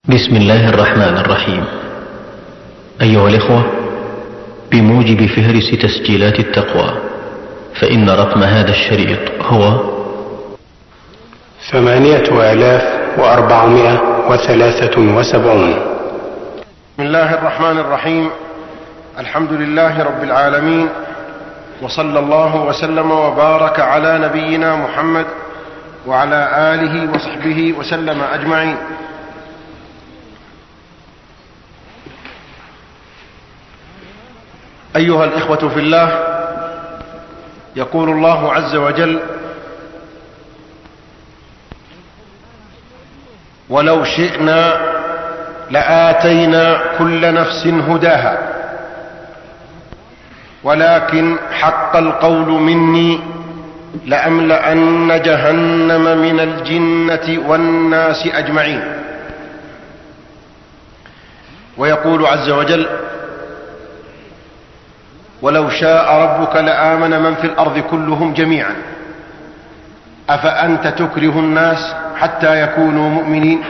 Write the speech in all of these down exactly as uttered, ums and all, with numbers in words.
بسم الله الرحمن الرحيم. أيها الإخوة، بموجب فهرس تسجيلات التقوى فإن رقم هذا الشريط هو ثمانية آلاف وأربعمائة وثلاثة وسبعون. بسم الله الرحمن الرحيم. الحمد لله رب العالمين، وصلى الله وسلم وبارك على نبينا محمد وعلى آله وصحبه وسلم أجمعين. أيها الإخوة في الله، يقول الله عز وجل: ولو شئنا لآتينا كل نفس هداها ولكن حق القول مني لأملأن جهنم من الجنة والناس أجمعين. ويقول عز وجل: ولو شاء ربك لآمن من في الأرض كلهم جميعا أفأنت تكره الناس حتى يكونوا مؤمنين.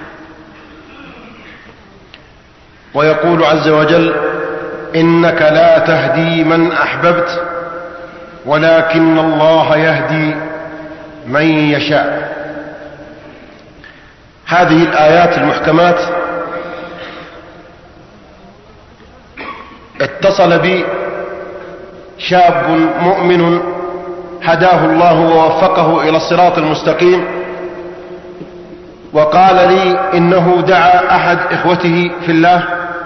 ويقول عز وجل: إنك لا تهدي من أحببت ولكن الله يهدي من يشاء. هذه الآيات المحكمات اتصل بي شاب مؤمن هداه الله ووفقه إلى الصراط المستقيم، وقال لي إنه دعا أحد إخوته في الله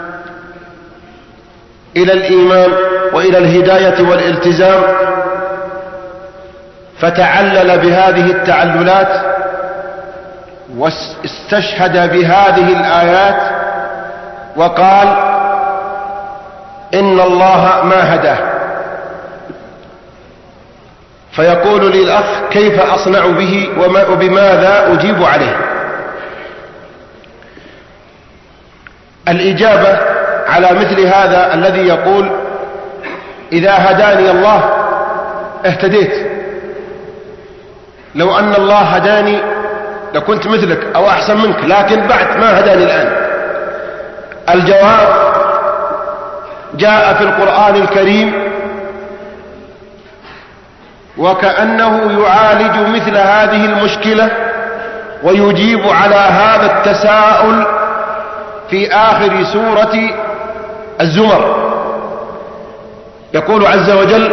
إلى الإيمان وإلى الهداية والالتزام، فتعلل بهذه التعللات واستشهد بهذه الآيات وقال: إن الله ما هداه. فيقول لي الأخ: كيف أصنع به وبماذا أجيب عليه؟ الإجابة على مثل هذا الذي يقول: إذا هداني الله اهتديت، لو أن الله هداني لكنت مثلك أو أحسن منك، لكن بعد ما هداني الآن. الجواب جاء في القرآن الكريم وكأنه يعالج مثل هذه المشكلة ويجيب على هذا التساؤل في آخر سورة الزمر. يقول عز وجل: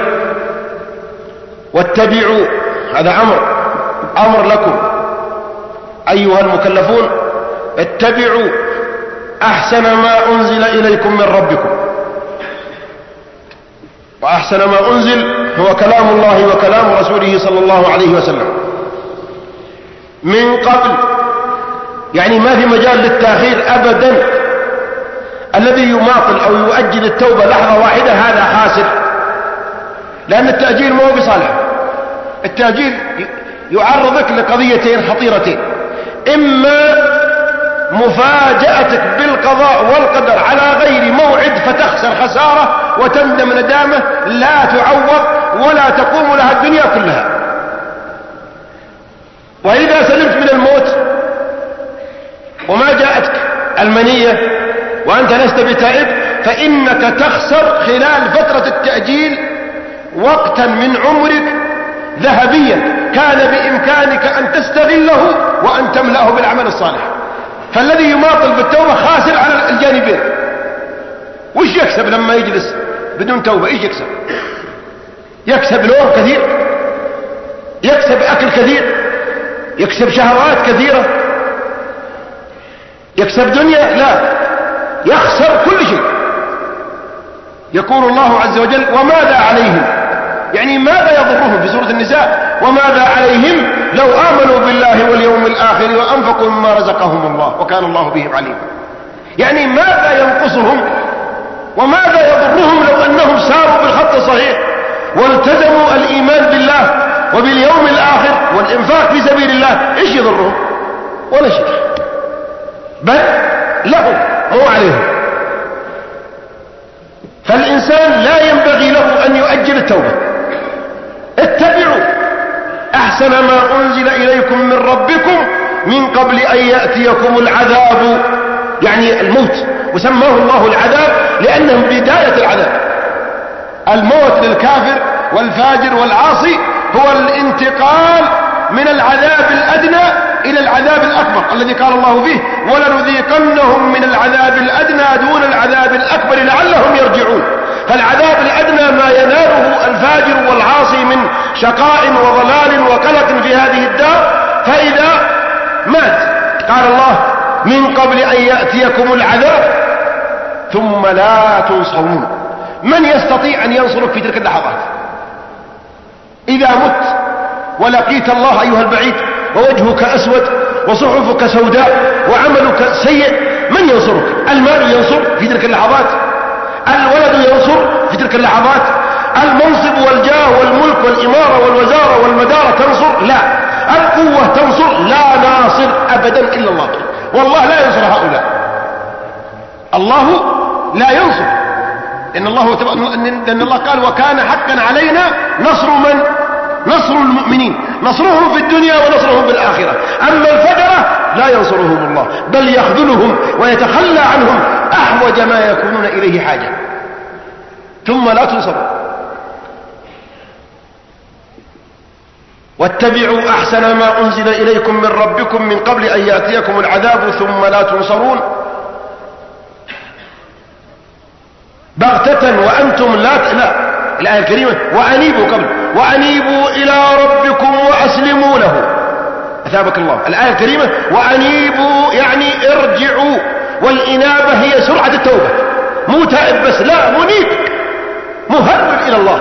واتبعوا، هذا أمر أمر لكم أيها المكلفون، اتبعوا أحسن ما أنزل إليكم من ربكم. وأحسن ما أنزل هو كلام الله وكلام رسوله صلى الله عليه وسلم من قبل، يعني ما في مجال للتأخير أبدا. الذي يماطل أو يؤجل التوبة لحظة واحدة هذا خاسر، لأن التأجيل ما هو بصالح. التأجيل يعرضك لقضيتين خطيرتين: إما مفاجأتك بالقضاء والقدر على غير موعد فتخسر خسارة وتندم ندامة لا تعوض ولا تقوم لها الدنيا كلها. وإذا سلمت من الموت وما جاءتك المنية وأنت لست بتائب، فإنك تخسر خلال فترة التأجيل وقتا من عمرك ذهبيا كان بإمكانك أن تستغله وأن تملأه بالعمل الصالح. فالذي يماطل بالتوبة خاسر على الجانبين. وش يكسب لما يجلس بدون توبة؟ ايش يكسب؟ يكسب نوم كثير، يكسب أكل كثير، يكسب شهوات كثيرة، يكسب دنيا؟ لا، يخسر كل شيء. يقول الله عز وجل: وماذا عليهم، يعني ماذا يضرهم في سورة النساء: وماذا عليهم لو آمنوا بالله واليوم الآخر وأنفقوا مما رزقهم الله وكان الله بهم عليما. يعني ماذا ينقصهم وماذا يضرهم لو أنهم ساروا بالخط الصحيح والتزموا الإيمان بالله وباليوم الآخر والإنفاق في سبيل الله؟ إيش يضرهم؟ ولا شيء، بل لهم مو عليهم. فالإنسان لا ينبغي له أن يؤجل التوبة. اتبعوا أحسن ما أنزل إليكم من ربكم من قبل أن يأتيكم العذاب يعني الموت، وسماه الله العذاب لأنه بداية العذاب. الموت للكافر والفاجر والعاصي هو الانتقال من العذاب الأدنى إلى العذاب الأكبر الذي قال الله فيه ولنذيقنهم من العذاب الأدنى دون العذاب الأكبر لعلهم يرجعون. فالعذاب الأدنى ما يناله الفاجر والعاصي من شقاء وضلال وقلق في هذه الدار، فإذا مات قال الله من قبل أن يأتيكم العذاب ثم لا تنصرون. من يستطيع أن ينصرك في تلك اللحظات؟ إذا مت ولقيت الله أيها البعيد ووجهك أسود وصحفك سوداء وعملك سيء، من ينصرك؟ المال ينصر في تلك اللحظات؟ الولد ينصر في تلك اللحظات؟ المنصب والجاه والملك والإمارة والوزارة والمدارة تنصر؟ لا. القوة تنصر؟ لا ناصر أبدا إلا الله. والله لا ينصر هؤلاء، الله لا ينصر. إن الله, إن الله قال وكان حقا علينا نصر من؟ نصر المؤمنين، نصرهم في الدنيا ونصرهم في الآخرة. أما الفجرة لا ينصرهم الله، بل يخذلهم ويتخلى عنهم أحوج ما يكونون إليه حاجة. ثم لا تنصرون. واتبعوا أحسن ما أنزل إليكم من ربكم من قبل أن يأتيكم العذاب ثم لا تنصرون بغتة وأنتم لا لا الآية الكريمة وأنيبوا قبل وأنيبوا إلى ربكم وأسلموا له. أثابك الله. الآية الكريمة وأنيبوا يعني ارجعوا، والإنابة هي سرعة التوبة، مو تائب بس، لا، منيب مهرب إلى الله،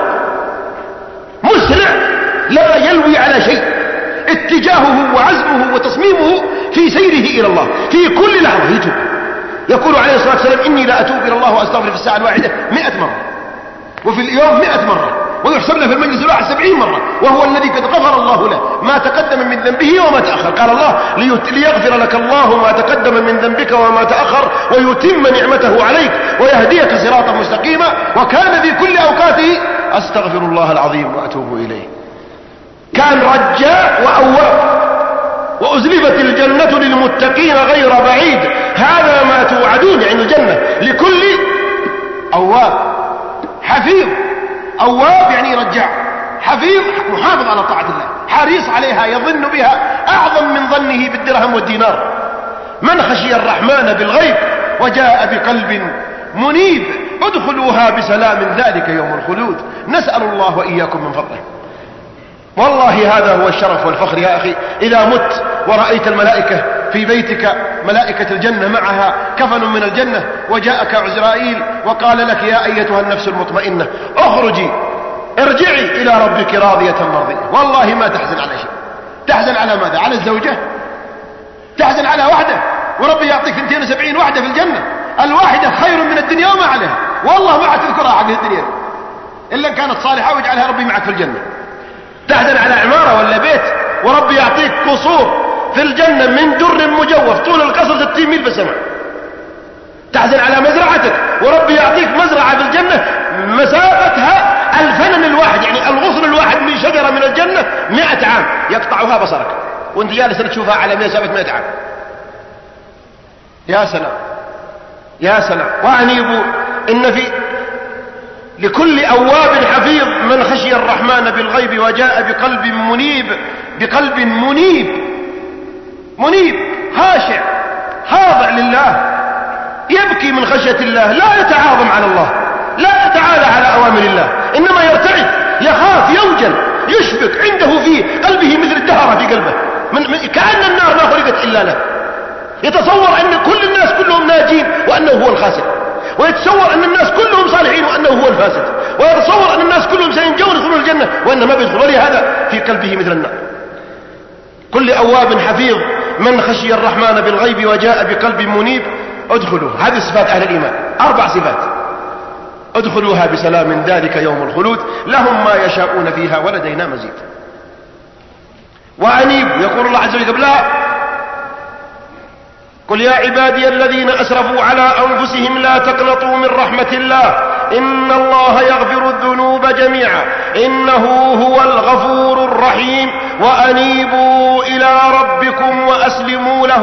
مسرع لا يلوي على شيء، اتجاهه وعزمه وتصميمه في سيره إلى الله في كل لحظة يتوب. يقول عليه الصلاة والسلام إني لا أتوب إلى الله وأستغفر في الساعة الواحدة مئة مرة، وفي اليوم مئة مرة، ويحسب له في المجلس الواحد سبعين مرة، وهو الذي قد غفر الله له ما تقدم من ذنبه وما تأخر. قال الله ليغفر لك الله ما تقدم من ذنبك وما تأخر ويتم نعمته عليك ويهديك صراطا مستقيما وكان في كل أوقاته أستغفر الله العظيم وأتوب إليه. كان رجاء وأواب. وأزلفت الجنة للمتقين غير بعيد، هذا ما توعدون عند الجنة لكل أواب حفيظ. أواب يعني رجاع، حفيظ محافظ على طاعة الله، حريص عليها، يظن بها أعظم من ظنه بالدرهم والدينار. من خشي الرحمن بالغيب وجاء بقلب منيب ادخلوها بسلام ذلك يوم الخلود. نسأل الله وإياكم من فضله. والله هذا هو الشرف والفخر يا أخي، إذا مت ورأيت الملائكة في بيتك، ملائكة الجنة معها كفن من الجنة، وجاءك عزرائيل وقال لك يا أيتها النفس المطمئنة اخرجي ارجعي إلى ربك راضية مرضية، والله ما تحزن على شيء. تحزن على ماذا؟ على الزوجة؟ تحزن على واحدة؟ وربي يعطيك اثنين وسبعين واحدة في الجنة، الواحدة خير من الدنيا وما عليها، والله ما تذكرها حق الدنيا إلا إن كانت صالحة ويجعلها ربي معك في الجنة. تحزن على عمارة ولا بيت وربي يعطيك قصور في الجنة من در مجوف طول القصر ستين ميل في السماء. تحزن على مزرعتك وربي يعطيك مزرعة في الجنة مسافتها الفنن الواحد، يعني الغصن الواحد من شجرة من الجنة مئة عام يقطعها بصرك وانت جالس تشوفها على مسافة مئة عام. يا سلام يا سلام. وأنيبوا إن في لكل أواب حفيظ من خشي الرحمن بالغيب وجاء بقلب منيب، بقلب منيب منيب خاشع خاضع لله، يبكي من خشية الله، لا يتعاظم على الله، لا يتعالى على أوامر الله، إنما يرتعد، يخاف، يوجل، يشفق، عنده في قلبه مثل الدهرة في قلبه، من من كأن النار ما خلقت إلا له. يتصور أن كل الناس كلهم ناجين وأنه هو الخاسر، ويتصور أن الناس كلهم صالحين وأنه هو الفاسد، ويتصور أن الناس كلهم سينجون يدخلون الجنة وأنه ما بيدخل، ولهذا في قلبه مثل النار. كل أواب حفيظ من خشي الرحمن بالغيب وجاء بقلب منيب ادخلوا. هذه صفات أهل الإيمان، أربع صفات. ادخلوها بسلام ذلك يوم الخلود لهم ما يشاءون فيها ولدينا مزيد. وأنيب يقول الله عز وجل لا، قل يا عبادي الذين أسرفوا على أنفسهم لا تقنطوا من رحمة الله إن الله يغفر الذنوب جميعا إنه هو الغفور الرحيم وأنيبوا إلى ربكم وأسلموا له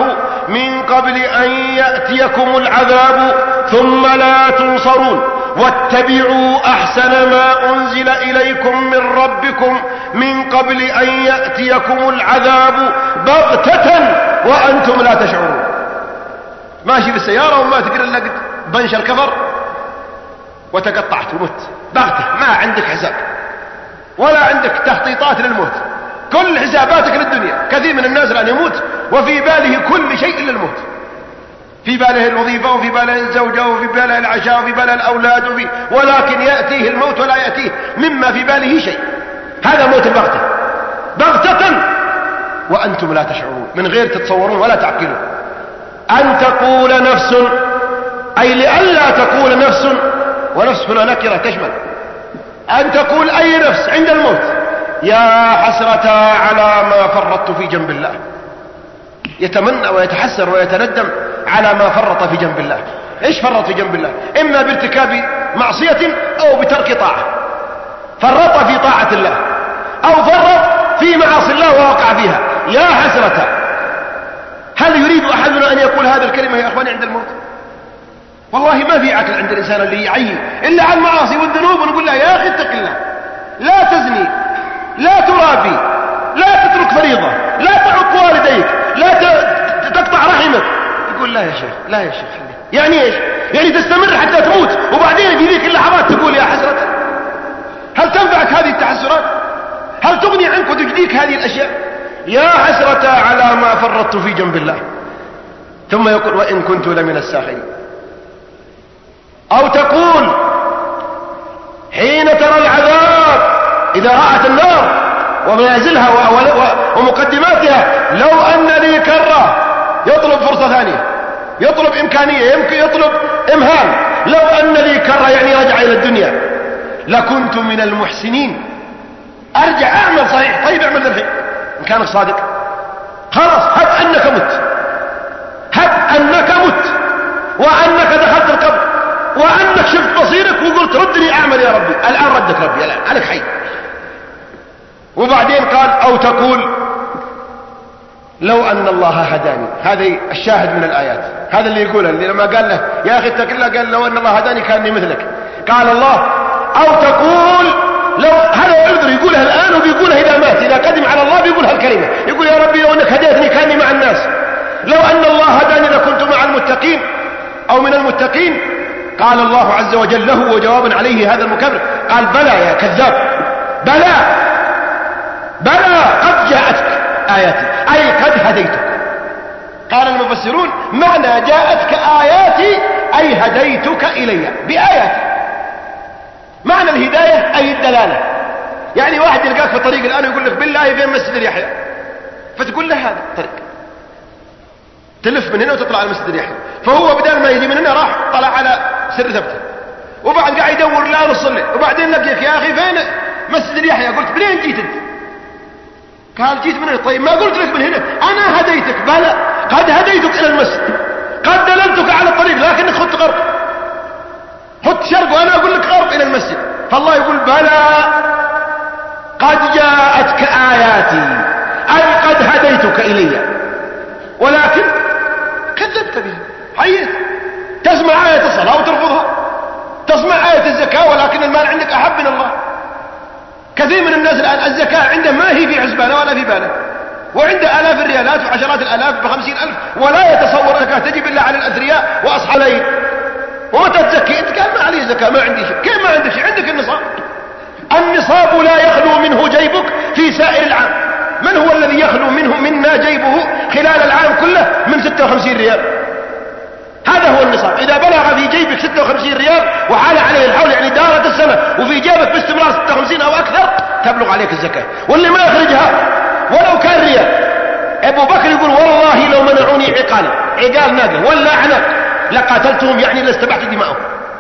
من قبل أن يأتيكم العذاب ثم لا تنصرون واتبعوا أحسن ما أنزل إليكم من ربكم من قبل أن يأتيكم العذاب بغتة وأنتم لا تشعرون. ماشي بالسيارة وما تقدر إلا قد بنشر كفر وتقطعت ومت بغتة، ما عندك حساب ولا عندك تخطيطات للموت، كل حساباتك للدنيا. كثير من الناس الآن يموت وفي باله كل شيء إلا الموت، في باله الوظيفة وفي باله الزوجة وفي باله العشاء وفي باله الأولاد وفي ولكن يأتيه الموت ولا يأتيه مما في باله شيء. هذا موت البغتة، بغتة وأنتم لا تشعرون، من غير تتصورون ولا تعقلون. أن تقول نفس، أي لئلا تقول نفس، ونفس هنا نكرة تشمل، أن تقول أي نفس عند الموت يا حسرة على ما فرطت في جنب الله. يتمنى ويتحسر ويتندم على ما فرط في جنب الله. ايش فرط في جنب الله؟ اما بارتكاب معصية او بترك طاعة. فرط في طاعة الله او فرط في معاصي الله ووقع فيها. يا حسرة. هل يريد احدنا ان يقول هذه الكلمة يا اخواني عند الموت؟ والله ما في عقل عند الانسان اللي يعين الا عن المعاصي والذنوب، ونقول له يا اخي اتق الله، لا تزني، لا ترابي، لا تترك فريضة، لا تعق والديك، لا تقطع رحمك. يقول لا يا شيخ، لا يا شيخ. يعني ايش؟ يعني تستمر حتى تموت وبعدين في ذيك اللحظات تقول يا حسرة. هل تنفعك هذه التحسرات؟ هل تغني عنك وتجديك هذه الاشياء؟ يا حسرة على ما فرطت في جنب الله. ثم يقول وإن كنت لمن الساخرين. أو تقول حين ترى العذاب إذا رأت النار ومنازلها ومقدماتها لو أن لي كرة، يطلب فرصة ثانية، يطلب إمكانية، يمكن يطلب إمهال. لو أن لي كرة يعني رجع إلى الدنيا لكنت من المحسنين. أرجع أعمل صحيح. طيب اعمل ذلك إن كانك صادق. خلاص هب أنك مت، هب أنك مت وأنك دخلت القبر وأنك شفت بصيرك وقلت ردني أعمل يا ربي. الآن ردك ربي، الآن عليك حي. وبعدين قال أو تقول لو أن الله هداني. هذا الشاهد من الآيات، هذا اللي يقوله، اللي لما قال له يا أخي اتق الله قال لو أن الله هداني كاني مثلك. قال الله أو تقول لو، هذا يعذر يقولها الآن وبيقولها إذا مات، إذا قدم على الله بيقول هالكلمة، يقول يا ربي لو أنك هديتني كاني مع الناس، لو أن الله هداني لكنت مع المتقين أو من المتقين. قال الله عز وجل له وجوابا عليه هذا المكبر قال بلى يا كذاب، بلى بلى قد جاءتك آياتي أي قد هديتك. قال المفسرون معنى جاءتك آياتي أي هديتك إلي بآياتي. معنى الهداية أي الدلالة. يعني واحد يلقاك في الطريق الآن ويقول لك بالله فين مسجد يحيى، فتقول له هذا الطريق، تلف من هنا وتطلع على مسجد يحيى. فهو بدل ما يجي من هنا راح طلع على سر ثبته، وبعد قاعد يدور لا نصلي، وبعدين لقيك يا أخي فين مسجد يحيى؟ قلت منين جيت انت؟ قال جيت من هنا. طيب ما قلت لك من هنا أنا هديتك؟ بلى قد هديتك إلى المسجد، قد دللتك على الطريق لكنك خدت غرب، خدت شرق وأنا أقول لك غرب إلى المسجد. فالله يقول بلى قد جاءتك آياتي أي قد هديتك إلي ولكن كذبت بها. حيث تسمع آية الصلاة وترفضها، تسمع آية الزكاة ولكن المال عندك أحب من الله. كثير من الناس الآن الزكاة عنده ما هي في حسبانه ولا في باله، وعنده آلاف الريالات وعشرات الآلاف بخمسين ألف ولا يتصور الزكاة تجب إلا على الأثرياء وأصحى الليل. ومتى تزكي انت؟ قال ما علي زكاة، ما عندي شيء. كيف ما عندك شيء؟ عندك النصاب. النصاب لا يخلو منه جيبك في سائر العام. من هو الذي يخلو منه منا جيبه خلال العام كله من ستة وخمسين ريال؟ هذا هو النصاب. إذا بلغ في جيبك ستة وخمسين ريال وحال عليه الحول يعني دارت السنة وفي جيبك باستمرار ستة وخمسين أو أكثر تبلغ عليك الزكاة. واللي ما يخرجها ولو كان ريال، أبو بكر يقول والله لو منعوني عقالي، عقال ناقة ولا عناق لقاتلتهم يعني لاستبحت دماءهم.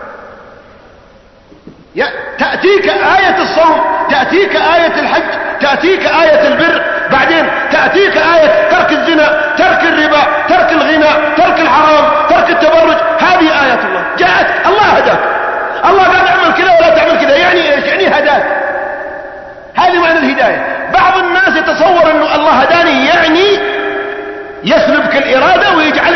تأتيك آية الصوم، تأتيك آية الحج، تأتيك آية البر، بعدين تأتيك آية ترك الزنا، ترك الربا، ترك الغنى، ترك الحرام، ترك التبرج. هذه آيات الله جاءت. الله هداك، الله قال اعمل كذا ولا تعمل كذا. يعني ايش؟ يعني هداك. هذه معنى الهداية. بعض الناس يتصور انه الله هداني يعني يسلبك الإرادة ويجعل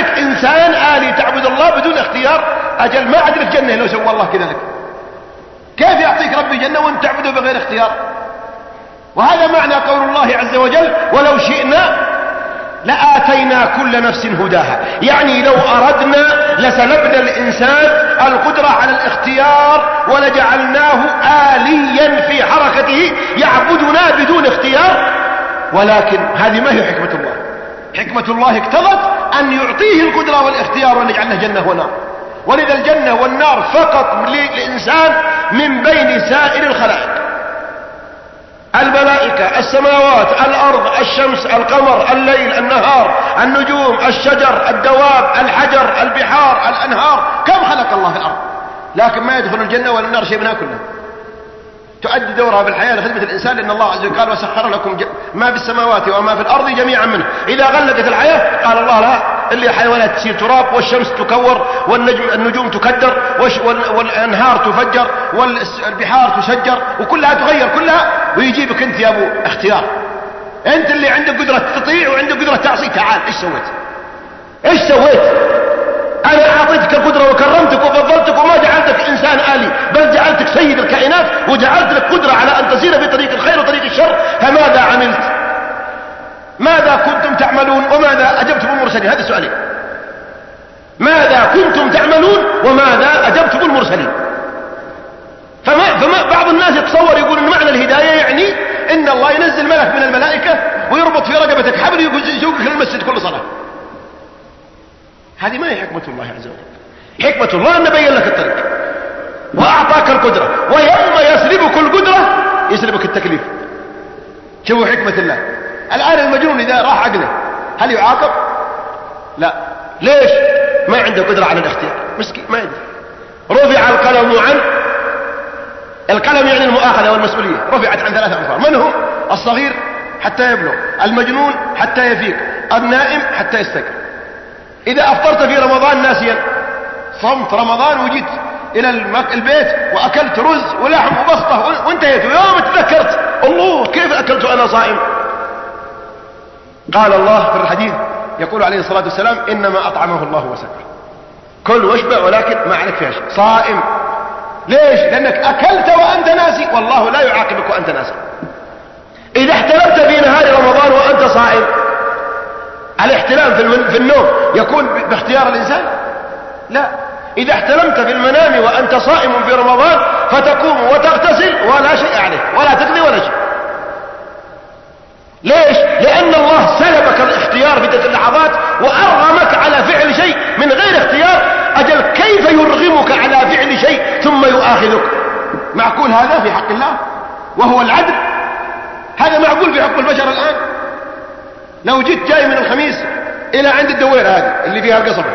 أجل ما عاد لك جنة لو سوى الله كذا لك. كيف يعطيك ربي جنة وانت تعبده بغير اختيار؟ وهذا معنى قول الله عز وجل ولو شئنا لآتينا كل نفس هداها. يعني لو أردنا لسلبنا الإنسان القدرة على الاختيار ولجعلناه آليا في حركته يعبدنا بدون اختيار. ولكن هذه ما هي حكمة الله. حكمة الله اقتضت أن يعطيه القدرة والاختيار وأن يجعلنا جنة ونار. ولذا الجنة والنار فقط للإنسان من بين سائر الخلائق. الملائكة، السماوات، الأرض، الشمس، القمر، الليل، النهار، النجوم، الشجر، الدواب، الحجر، البحار، الأنهار، كم خلق الله في الأرض. لكن ما يدخل الجنة ولا النار شيء منها كلها. تؤدي دورها بالحياة لخدمة الإنسان، لأن الله عز وجل قال وسخر لكم ما في السماوات وما في الأرض جميعا منه. إذا غلقت الحياة قال الله لا، اللي حيوانات تصير تراب، والشمس تكور، والنجوم تكدر، والأنهار تفجر، والبحار تسجر، وكلها تغير كلها، ويجيبك أنت يا أبو اختيار. أنت اللي عندك قدرة تطيع وعندك قدرة تعصي. تعال إيش سويت؟ إيش سويت؟ أنا أعطيتك القدرة وكرمتك وفضلتك وما جعلتك إنسان آلي، بل جعلتك سيد الكائنات وجعلت لك قدرة على أن تسير في طريق الخير وطريق الشر. فماذا عملت؟ ماذا كنتم تعملون وماذا أجبتم المرسلين؟ هذا سؤالي. ماذا كنتم تعملون وماذا أجبتم المرسلين؟ فما, فما بعض الناس يتصور يقول إن معنى الهداية يعني إن الله ينزل ملك من الملائكة ويربط في رقبتك حبل يسوقك للمسجد كل صلاة. هذه ما هي حكمة الله عز وجل. حكمة الله أن بين لك الطريق وأعطاك القدرة، ويوم يسلبك القدرة يسلبك التكليف. شوفوا حكمة الله. الآن المجنون إذا راح عقله هل يعاقب؟ لا. ليش؟ ما عنده قدرة على الاختيار، مسكين ما يدري. رفع القلم عن القلم يعني المؤاخذة والمسؤولية، رفعت عن ثلاثة أنفار. من هم؟ الصغير حتى يبلغ، المجنون حتى يفيق، النائم حتى يستيقظ. إذا أفطرت في رمضان ناسيا، صمت رمضان وجيت إلى البيت وأكلت رز ولحم وبسطة وانتهيت، ويوم تذكرت الله كيف أكلت أنا صائم. قال الله في الحديث يقول عليه الصلاة والسلام إنما أطعمه الله وسقاه. كل واشبع ولكن ما عليك فيها شيء. صائم. ليش؟ لأنك أكلت وأنت ناسي، والله لا يعاقبك وأنت ناسي. إذا احتلمت في نهار رمضان وأنت صائم، الاحتلام في النوم يكون باختيار الإنسان؟ لا. إذا احتلمت في المنام وأنت صائم في رمضان فتقوم وتغتسل ولا شيء عليك ولا تقضي ولا شيء. ليش؟ لأن الله سلبك الاختيار في تلك اللحظات وأرغمك على فعل شيء من غير اختيار. أجل كيف يرغمك على فعل شيء ثم يؤاخذك؟ معقول هذا في حق الله وهو العدل؟ هذا معقول في حق البشر الآن؟ لو جيت جاي من الخميس إلى عند الدوير هذه اللي فيها القصبة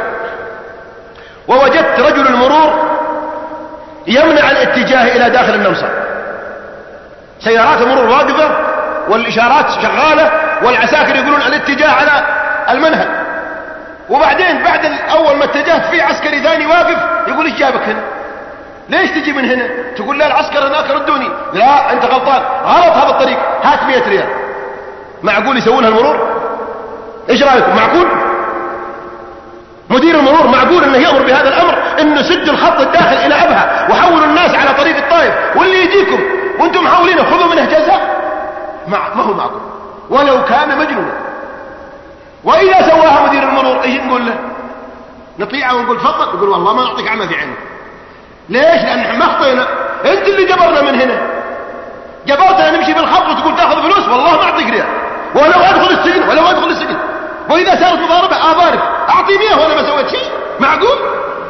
ووجدت رجل المرور يمنع الاتجاه إلى داخل النمصة، سيارات المرور واقفة والإشارات شغالة والعساكر يقولون الاتجاه على المنهج، وبعدين بعد أول ما اتجهت في عسكري ثاني واقف يقول إيش جابك هنا؟ ليش تجي من هنا؟ تقول لا العسكر هناك ردوني. لا أنت غلطان، غلط هذا الطريق، هات مئة ريال. معقول يسوونها المرور؟ إيش رأيكم؟ معقول؟ مدير المرور معقول انه يأمر بهذا الامر، انه سد الخط الداخل الى ابها وحولوا الناس على طريق الطائف، واللي يجيكم وانتم محاولين خذوا منه جزاء؟ ما هو معقول ولو كان مجنونا. واذا سواها مدير المرور ايش نقول له؟ نطيعه ونقول تفضل؟ يقول والله ما نعطيك عمى في عينك. ليش؟ لان احنا ما خطينا، انت اللي جبرنا من هنا، جبرتنا نمشي بالخط وتقول تاخذ فلوس، والله ما اعطيك ريال ولو ادخل السجن ولو ادخل السجن. واذا صارت مضاربه اضارب اعطي مياه وانا ما سويت شيء. معقول؟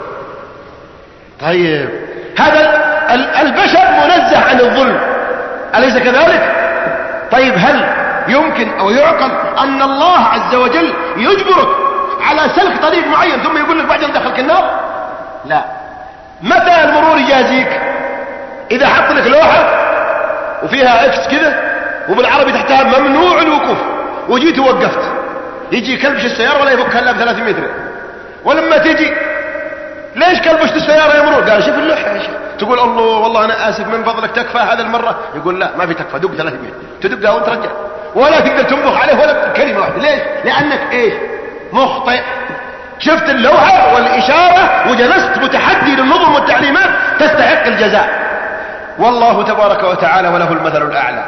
طيب هذا البشر منزه عن الظلم، أليس كذلك؟ طيب هل يمكن او يعقل ان الله عز وجل يجبرك على سلك طريق معين ثم يقول لك بعدين دخلك النار؟ لا. متى المرور يجازيك؟ اذا حط لك لوحه وفيها اكس كذا وبالعربي تحتها ممنوع الوقوف، وجيت ووقفت، يجي كلبش السيارة ولا يفكها الا بثلاثين متر، ولما تيجي ليش كلبشت السيارة يا مرور؟ قال شوف اللوحة يا شيخ. تقول الله والله انا اسف من فضلك تكفى هذا المرة؟ يقول لا ما في تكفى، دق ثلاثين متر، تدقها وانت رجع ولا تقدر تنبخ عليه ولا كلمة واحدة. ليش؟ لانك ايش؟ مخطئ. شفت اللوحة والاشارة وجلست متحدي الجزاء. والله تبارك وتعالى وله المثل الأعلى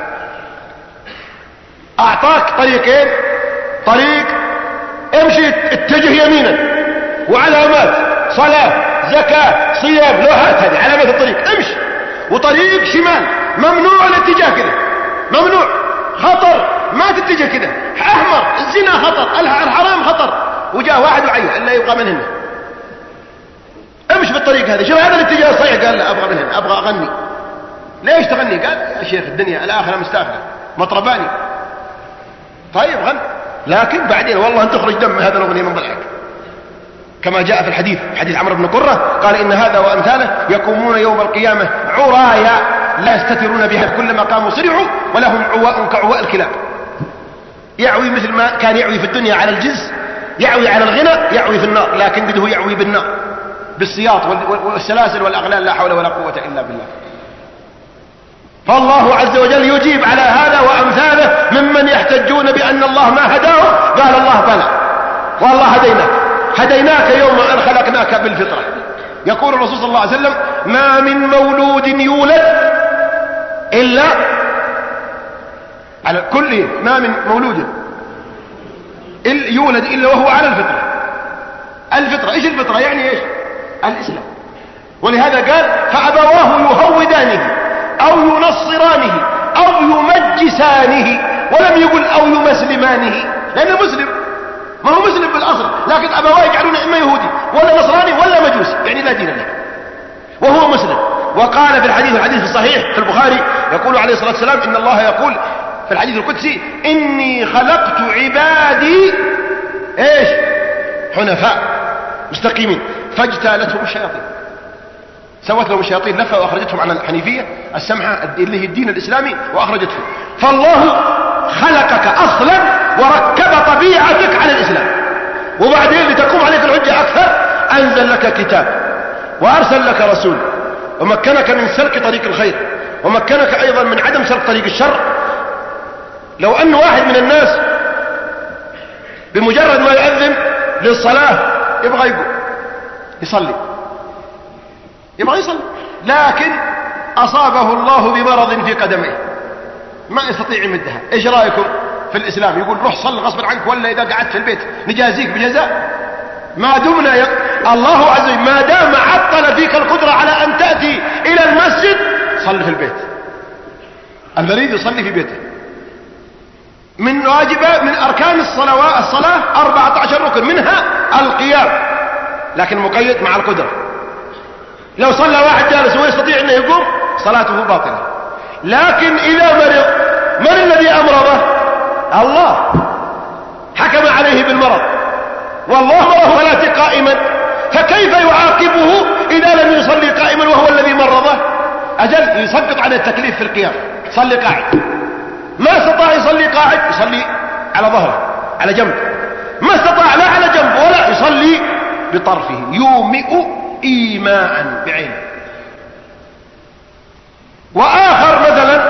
أعطاك طريقين، طريق امشي اتجه يمينا وعلامات صلاة زكاة صيام لوحات، هذه علامات الطريق امشي، وطريق شمال ممنوع الاتجاه كذا، ممنوع، خطر ما تتجه كذا، احمر الزنا خطر، الحرام خطر، وجاء واحد وعيه الا يبغى من هنا، امشي بالطريق هذا، شوف هذا الاتجاه صحيح، قال لا ابغى من هنا، ابغى اغني. ليش تغني؟ قال يا شيخ الدنيا الاخره مستاخره مطرباني. طيب غن، لكن بعدين والله ان تخرج دم هذا الاغنيه من ضلعك، كما جاء في الحديث، حديث عمرو بن قرة قال إن هذا وأمثاله يقومون يوم القيامة عرايا لا يستترون بها، كلما قاموا صرعوا ولهم عواء كعواء الكلاب. يعوي مثل ما كان يعوي في الدنيا على الجز، يعوي على الغنى، يعوي في النار، لكن بده يعوي بالنار بالسياط والسلاسل والأغلال، لا حول ولا قوة إلا بالله. فالله عز وجل يجيب على هذا وأمثاله ممن يحتجون بأن الله ما هداهم، قال الله بلى والله هديناك، هديناك يوم أن خلقناك بالفطرة. يقول الرسول صلى الله عليه وسلم ما من مولود يولد إلا على كل ما من مولود يولد إلا وهو على الفطرة. الفطرة إيش الفطرة؟ يعني إيش؟ الإسلام. ولهذا قال فأبواه يهودانه أو ينصرانه أو يمجسانه، ولم يقل أو يمسلمانه، لأنه مسلم، ما هو مسلم بالأصل، لكن أبواه يجعلون إما يهودي ولا نصراني ولا مجوسي، يعني لا دين له وهو مسلم. وقال في الحديث، الحديث في الصحيح في البخاري، يقول عليه الصلاة والسلام إن الله يقول في الحديث القدسي إني خلقت عبادي إيش؟ حنفاء مستقيمين فاجتالتهم الشياطين، سوت لهم الشياطين لفة وأخرجتهم عن الحنيفية السمحة اللي هي الدين الإسلامي وأخرجتهم. فالله خلقك أصلا وركب طبيعتك على الإسلام، وبعدين لتقوم عليك الحجة أكثر أنزل لك كتاب وأرسل لك رسول ومكنك من سلك طريق الخير ومكنك أيضا من عدم سلك طريق الشر. لو أن واحد من الناس بمجرد ما يؤذن للصلاة يبغى يقول يصلي، يبغى يصلي، لكن أصابه الله بمرض في قدمه ما يستطيع يمدها، ايش رايكم في الاسلام؟ يقول روح صل غصبا عنك، ولا اذا قعدت في البيت نجازيك بجزاء. ما دمنا ي... الله عز وجل ما دام عطل فيك القدرة على ان تأتي الى المسجد صل في البيت. المريض يصلي في بيته. من واجبات من اركان الصلوات الصلاة أربعة عشر ركن، منها القيام، لكن مقيد مع القدرة. لو صلى واحد جالس ويستطيع انه يقوم صلاته باطلة. لكن اذا مرض من الذي امرضه؟ الله حكم عليه بالمرض، والله مرضه فلا قائما، فكيف يعاقبه اذا لم يصلي قائما وهو الذي مرضه؟ اجل يسقط على التكليف في القيام، صلي قاعد. ما استطاع يصلي قاعد يصلي على ظهره على جنب، ما استطاع لا على جنب ولا يصلي بطرفه، يومئ ايماء بعينه. واخر مثلا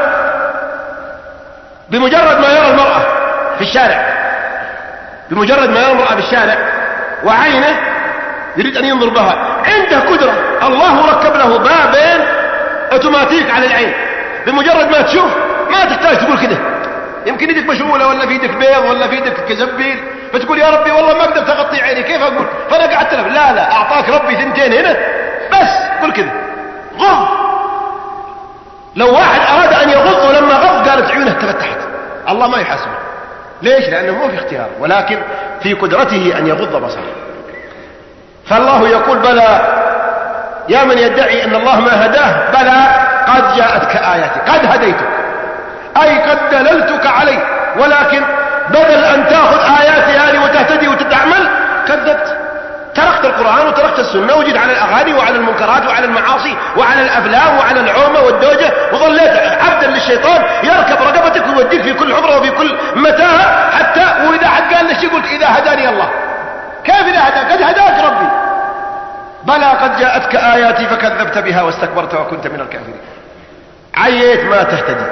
بمجرد ما يرى المرأة في الشارع، بمجرد ما يرى المرأة في الشارع وعينه يريد ان ينظر بها، عنده قدرة، الله ركب له بابين اوتوماتيك على العين، بمجرد ما تشوف ما تحتاج تقول كده، يمكن يدك مشغولة ولا في يدك بيض ولا في يدك كزبيل، فتقول يا ربي والله ما اقدر تغطي عيني، كيف اقول؟ فانا قعدت له، لا لا اعطاك ربي ثنتين هنا بس قل كده غض. لو واحد اراد ان يغض ولما غض قالت عيونه تفتحت، الله ما يحاسبه. ليش؟ لانه مو في اختيار، ولكن في قدرته ان يغض بصره. فالله يقول بلى يا من يدعي ان الله ما هداه، بلى قد جاءتك آياتي، قد هديتك اي قد دللتك عليه، ولكن بدل ان تاخذ آياتي هذه وتهتدي وتتعمل كذبت، تركت القرآن وتركت السنة وجيت على الأغاني وعلى المنكرات وعلى المعاصي وعلى الأفلام وعلى العومة والدوجة، وظليت عبدا للشيطان يركب رقبتك ويوديك في كل حفرة وفي كل متاهة، حتى وإذا حد قال لك يقول إذا هداني الله، كيف إذا هداك؟ قد هداك ربي. بلى قد جاءتك آياتي فكذبت بها واستكبرت وكنت من الكافرين. عييت ما تهتدي.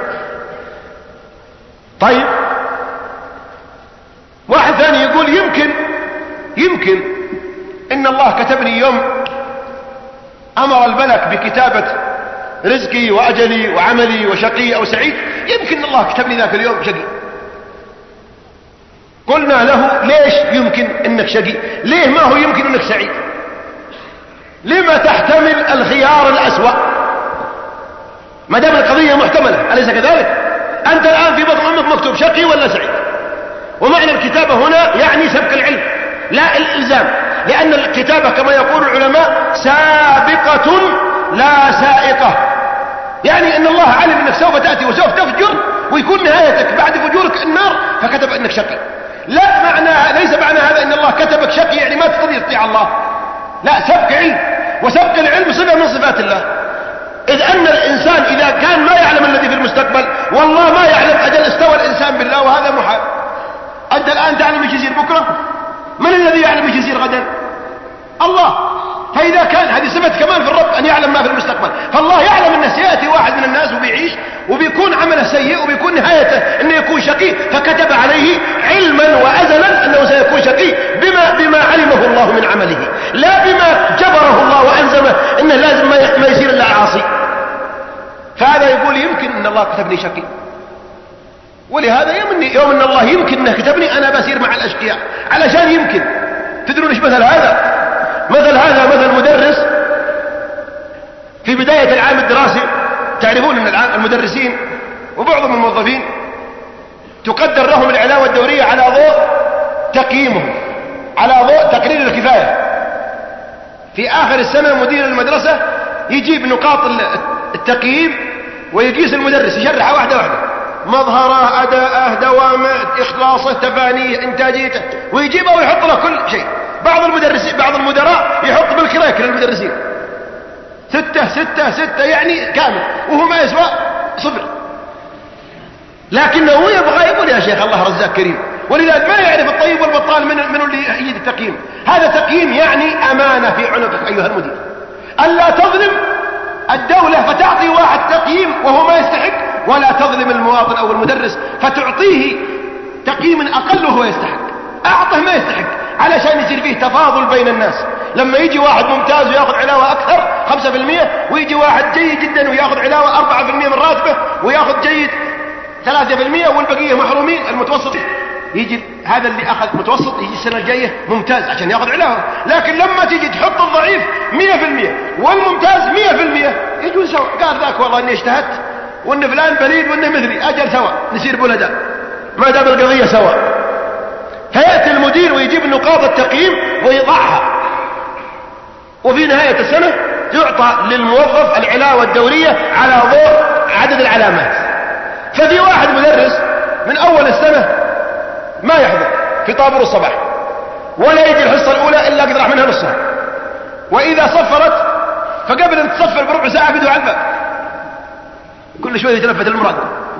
طيب واحد ثاني يقول يمكن يمكن ان الله كتبني يوم امر الملك بكتابة رزقي وأجلي وعملي وشقي أو سعيد، يمكن الله كتب لي ذاك اليوم شقي. قلنا له ليش يمكن انك شقي؟ ليه ما هو يمكن انك سعيد؟ لما تحتمل الخيار الأسوأ ما دام القضية محتملة؟ أليس كذلك؟ أنت الآن في بطن أمك مكتوب شقي ولا سعيد، ومعنى الكتابة هنا يعني سبق العلم لا الإلزام، لأن الكتابة كما يقول العلماء سابقة لا سائقة، يعني أن الله علم أنك سوف تأتي وسوف تفجر ويكون نهايتك بعد فجورك النار فكتب أنك شقي. لا معنى ليس معنى هذا أن الله كتبك شقي يعني ما تستطيع تطيع الله، لا، سبق علم، وسبق العلم صفة من صفات الله. إذ أن الإنسان إذا كان ما يعلم الذي في المستقبل والله ما يعلم، أجل استوى الإنسان بالله وهذا محال. أنت الآن تعلم ايش يصير بكرة؟ من الذي يعلم ايش يصير غدا؟ الله. فإذا كان هذه صفة كمان في الرب أن يعلم ما في المستقبل، فالله يعلم أنه سيأتي واحد من الناس وبيعيش وبيكون عمله سيء وبيكون نهايته أنه يكون شقي، فكتب عليه علما وأزلا أنه سيكون شقي بما, بما علمه الله من عمله، لا بما جبره الله وألزمه أنه لازم ما يصير إلا عاصي. فهذا يقول يمكن أن الله كتبني شقي، ولهذا يوم, يوم أن الله يمكن أنه كتبني أنا بسير مع الأشقياء علشان يمكن. تدرون إيش مثل هذا؟ مثل هذا مثل مدرس في بداية العام الدراسي. تعرفون أن المدرسين وبعضهم الموظفين تقدر لهم العلاوة الدورية على ضوء تقييمهم، على ضوء تقرير الكفاية. في آخر السنة مدير المدرسة يجيب نقاط التقييم ويقيس المدرس، يشرحها واحدة واحدة، مظهره، أداءه، دوامه، إخلاصه، تفانيه، إنتاجيته، ويجيبه ويحط له كل شيء. بعض المدرسين بعض المدراء يحط بالكريك للمدرسين ستة ستة ستة يعني كامل، وهو ما يسوى صفر، لكنه هو يبغى يقول يا شيخ الله رزاق كريم. ولذلك ما يعرف الطيب والبطال من, من اللي يجي التقييم. هذا تقييم يعني أمانة في عنقك أيها المدير، ألا تظلم الدولة فتعطي واحد تقييم وهو ما يستحق، ولا تظلم المواطن أو المدرس فتعطيه تقييم أقل وهو يستحق. أعطه ما يستحق علشان يصير فيه تفاضل بين الناس. لما يجي واحد ممتاز ويأخذ علاوة أكثر خمسة في المية، ويجي واحد جيد جدا ويأخذ علاوة أربعة في المية من راتبه، ويأخذ جيد ثلاثة في المية والبقية محرومين، المتوسط يجي هذا اللي أخذ متوسط يجي السنة الجاية ممتاز عشان يأخذ علاوة. لكن لما تيجي تحط الضعيف مية في المية والممتاز مية في المية يجون سوا. قال ذاك والله إني اجتهدت وإن فلان بليد وإنه مثلي، أجل سوا نصير بلداء ما دام القضية سوا. فيأتي المدير ويجيب نقاط التقييم ويضعها، وفي نهاية السنة يعطى للموظف العلاوة الدورية على ضوء عدد العلامات. ففي واحد مدرس من أول السنة ما يحضر في طابور الصباح ولا يجي الحصة الأولى إلا قد راح منها نصها، وإذا صفرت فقبل أن تصفر بربع ساعة بدو على الباب، كل شوية يتلفت المراد،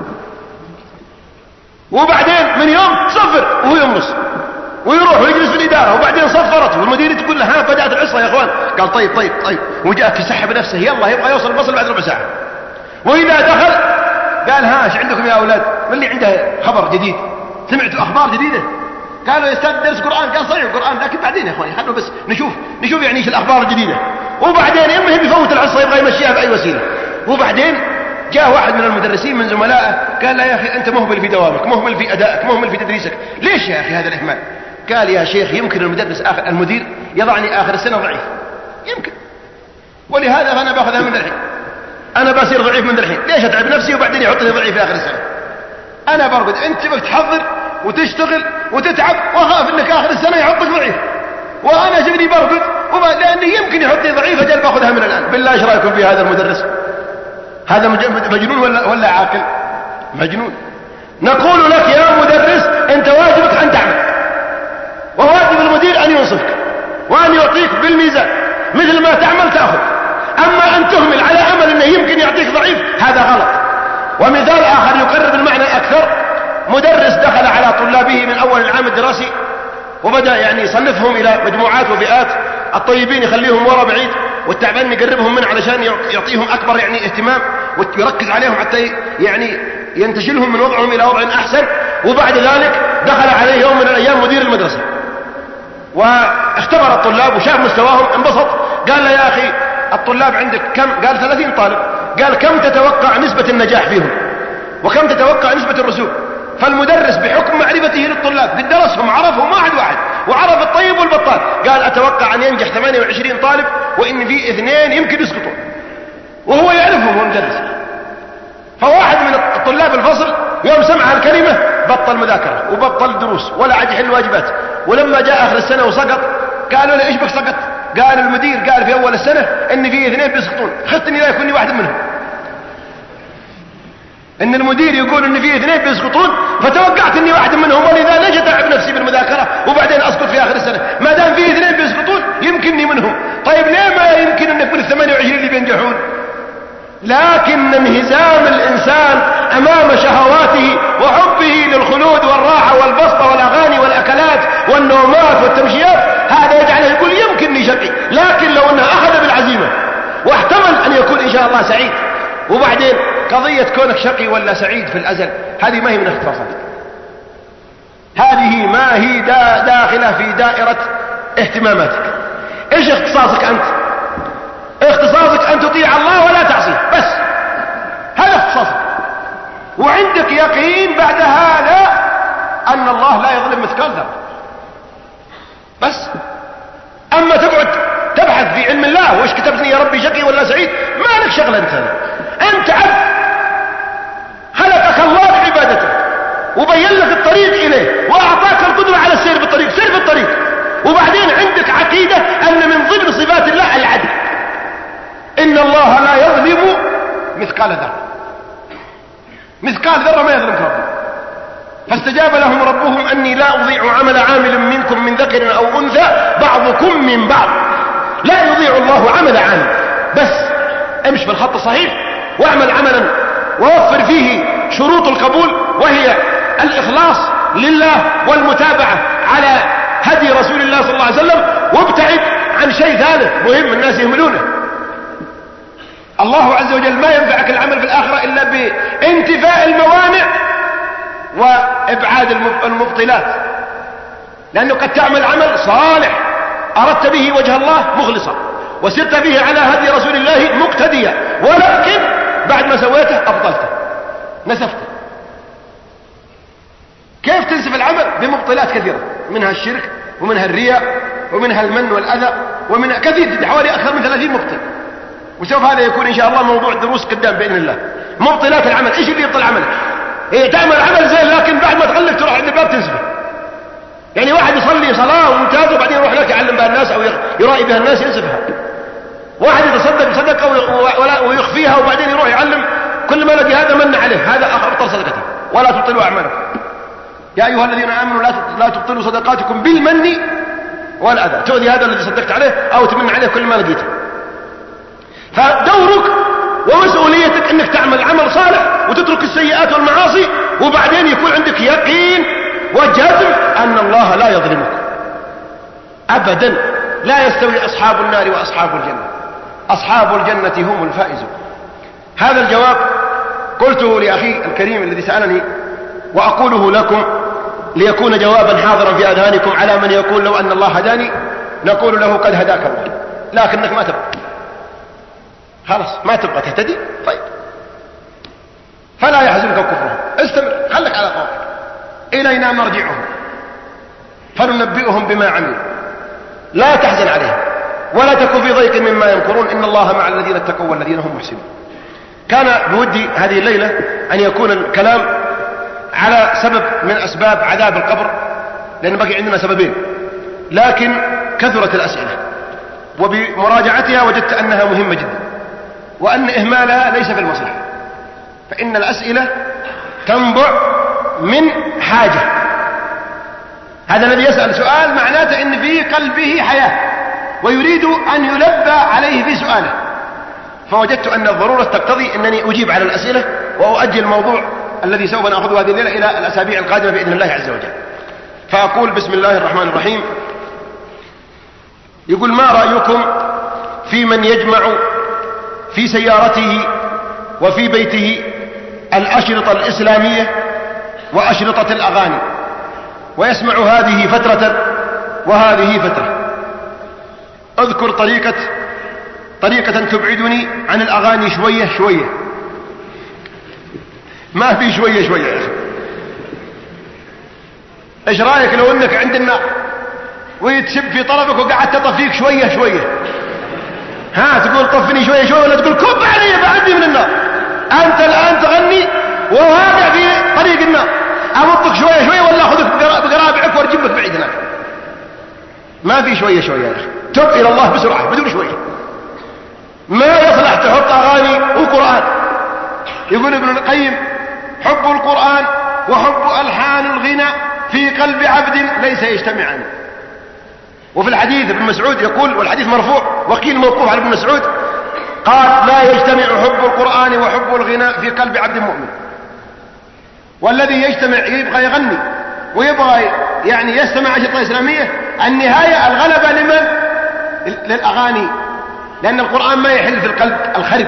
وبعدين من يوم تصفر وهو يوم نص ويروح ويجلس في الإدارة، وبعدين صفرت والمدير تقول له ها بدأت الحصة يا أخوان، قال طيب طيب طيب، وجاءك يسحب نفسه يلا يبغى يوصل الفصل بعد ربع ساعة. وإذا دخل قال ها ايش عندكم يا أولاد؟ من اللي عنده خبر جديد؟ سمعتوا أخبار جديدة؟ قالوا يا أستاذ درس قرآن. قال صحيح القرآن لكن بعدين يا أخواني خلوا بس نشوف نشوف يعني ايش الأخبار الجديدة. وبعدين إما هي بيفوت الحصة يبغى يمشيها بأي وسيلة. وبعدين جاء واحد من المدرسين من زملائه قال لا يا أخي أنت مهمل في دوامك، مهمل في أدائك، مهمل في تدريسك، ليش يا أخي هذا الإهمال؟ قال يا شيخ يمكن المدرس آخر المدير يضعني آخر السنة ضعيف، يمكن، ولهذا أنا باخذها من الحين، أنا بصير ضعيف من الحين، ليش أتعب نفسي وبعدين يحطني ضعيف في آخر السنة؟ أنا برقد، أنت تبغى تحضر وتشتغل وتتعب وأخاف أنك آخر السنة يحطك ضعيف، وأنا شغلي برقد لأني يمكن يحطني ضعيف أجل باخذها من الآن. بالله إيش رأيكم في هذا المدرس؟ هذا مجنون ولا ولا عاقل؟ مجنون. نقول لك يا مدرس أنت واجبك أن تعمل، وواجب المدير أن ينصفك وأن يعطيك بالميزان، مثل ما تعمل تأخذ. أما أن تهمل على أمل أنه يمكن يعطيك ضعيف هذا غلط. ومثال آخر يقرب المعنى أكثر، مدرس دخل على طلابه من أول العام الدراسي وبدأ يعني يصنفهم إلى مجموعات وفئات، الطيبين يخليهم ورا بعيد والتعبان يقربهم منه علشان يعطيهم أكبر يعني اهتمام ويركز عليهم حتى يعني ينتشلهم من وضعهم إلى وضع أحسن. وبعد ذلك دخل عليه يوم من الأيام مدير المدرسة واختبر الطلاب وشاف مستواهم، انبسط، قال له يا أخي الطلاب عندك كم؟ قال ثلاثين طالب. قال كم تتوقع نسبة النجاح فيهم وكم تتوقع نسبة الرسوب؟ فالمدرس بحكم معرفته للطلاب قد درسهم عرفهم واحد واحد وعرف الطيب والبطال، قال أتوقع أن ينجح ثمانية وعشرين طالب وإن في اثنين يمكن يسقطون، وهو يعرفهم هو المدرس. فواحد من الطلاب الفصل يوم سمع الكلمة بطل مذاكرة وبطل دروس ولا عاد يحل واجبات، ولما جاء آخر السنة وسقط قالوا له إيش بك سقط؟ قال المدير قال في أول السنة إن في اثنين بيسقطون، خفت إني لا يكونني واحد منهم. إن المدير يقول إن في اثنين بيسقطون فتوقعت إني واحد منهم، ولذا ليش أتعب نفسي بالمذاكرة وبعدين أسقط في آخر السنة؟ ما دام في اثنين بيسقطون يمكنني منهم. طيب ليه ما يمكن أن يكون الثمانية وعشرين اللي بينجحون؟ لكن انهزام الإنسان أمام شهواته وحبه للخلود والراحة والبسطة والأغاني والأكلات والنومات والتمشيات هذا يجعله يقول يمكنني شقي. لكن لو أنه أخذ بالعزيمة واحتمل أن يكون إن شاء الله سعيد، وبعدين قضية كونك شقي ولا سعيد في الأزل هذه ما هي من اختصاصاتك، هذه ما هي دا داخلة في دائرة اهتماماتك. إيش اختصاصك أنت؟ اختصاصك أن تطيع الله ولا تعصيه بس، هذا اختصاصك. وعندك يقين بعد هذا أن الله لا يظلم مثقال ذرة بس. أما تقعد تبحث في علم الله وإيش كتبتني يا ربي شقي ولا سعيد، ما لك شغل أنت. أنت عبد خلقك الله بعبادته وبين لك الطريق إليه وأعطاك القدرة على السير بالطريق، سير بالطريق. وبعدين عندك عقيدة أن من ضمن صفات الله العدل، إن الله لا يظلم مثقال ذرة، مثقال ذرة ما يظلم ربه. فاستجاب لهم ربهم أني لا أضيع عمل عامل منكم من ذكر أو أنثى بعضكم من بعض، لا يضيع الله عمل عامل. بس امشي في الخط الصحيح واعمل عملا ووفر فيه شروط القبول، وهي الإخلاص لله والمتابعة على هدي رسول الله صلى الله عليه وسلم، وابتعد عن شيء ثالث مهم الناس يهملونه. الله عز وجل ما ينفعك العمل في الآخرة إلا بانتفاء الموانع وإبعاد المبطلات، لأنه قد تعمل عمل صالح أردت به وجه الله مخلصا وسرت به على هدي رسول الله مقتديا، ولكن بعد ما سويته أبطلته نسفته. كيف تنسف العمل؟ بمبطلات كثيرة، منها الشرك ومنها الرياء ومنها المن والأذى ومنها كثير، حوالي أكثر من ثلاثين مبطل. وسوف هذا يكون إن شاء الله موضوع دروس قدام بإذن الله. مبطلات العمل، إيش اللي يبطل عملك؟ إيه تعمل عمل زين لكن بعد ما تغلق تروح عند الباب تنسفه. يعني واحد يصلي صلاة ممتازة وبعدين يروح لك يعلم بها الناس أو يرائي بها الناس ينسفها. واحد يتصدق بصدقة ويخفيها وبعدين يروح يعلم، كل ما لقي هذا من عليه، هذا أبطل صدقته. ولا تبطلوا أعمالكم يا أيها الذين آمنوا لا تبطلوا صدقاتكم بالمن والأذى، تؤذي هذا الذي صدقت عليه أو تمن عليه كل ما لقيته. فدورك ومسؤوليتك أنك تعمل عمل صالح وتترك السيئات والمعاصي، وبعدين يكون عندك يقين وجزم أن الله لا يظلمك أبدا. لا يستوي أصحاب النار وأصحاب الجنة، أصحاب الجنة هم الفائزون. هذا الجواب قلته لأخي الكريم الذي سألني، وأقوله لكم ليكون جوابا حاضرا في أذهانكم على من يقول لو أن الله هداني، نقول له قد هداك الله لكنك ما تبقى، خلاص ما تبقى تهتدي. طيب فلا يحزنك كفرهم، استمر خلك على قولك، إلينا مرجعهم فننبئهم بما عملوا، لا تحزن عليهم ولا تكن في ضيق مما يمكرون، إن الله مع الذين اتقوا والذين هم محسنون. كان بودي هذه الليلة أن يكون الكلام على سبب من أسباب عذاب القبر، لأن بقي عندنا سببين، لكن كثرت الأسئلة وبمراجعتها وجدت أنها مهمة جدا، وأن إهمالها ليس في المصلحة. فإن الأسئلة تنبع من حاجة، هذا الذي يسأل سؤال معناته إن في قلبه حياة ويريد أن يلبى عليه في سؤاله، فوجدت أن الضرورة تقتضي أنني أجيب على الأسئلة وأؤجل الموضوع الذي سوف نأخذه هذه الليلة إلى الأسابيع القادمة بإذن الله عز وجل. فأقول بسم الله الرحمن الرحيم. يقول ما رأيكم في من يجمع في سيارته وفي بيته الأشرطة الإسلامية وأشرطة الأغاني، ويسمع هذه فترة وهذه فترة؟ اذكر طريقة طريقة تبعدني عن الأغاني شوية شوية. ما في شوية شوية يا أخي. إيش رأيك لو أنك عند النار ويتسب في طرفك وقعدت تطفيك شوية شوية؟ ها تقول طفني شوية شوية ولا تقول كب علي بعدني من النار؟ أنت الآن تغني وواقع في طريق النار، أمطك شوية شوية ولا أخذك بقرابعك وارجبك بعيد هناك. ما في شوية شوية يا أخي. تب إلى الله بسرعة بدون شوية. ما يصلح تحط أغاني وقرآن. يقول ابن القيم حب القرآن وحب ألحان الغنى في قلب عبد ليس يجتمعان. وفي الحديث ابن مسعود يقول، والحديث مرفوع وقيل موقوف على ابن مسعود، قال لا يجتمع حب القرآن وحب الغناء في قلب عبد مؤمن. والذي يجتمع يبغى يغني ويبغى يعني يستمع أشرطة إسلامية، النهاية الغلبة لمن؟ للأغاني، لأن القرآن ما يحل في القلب الخرب.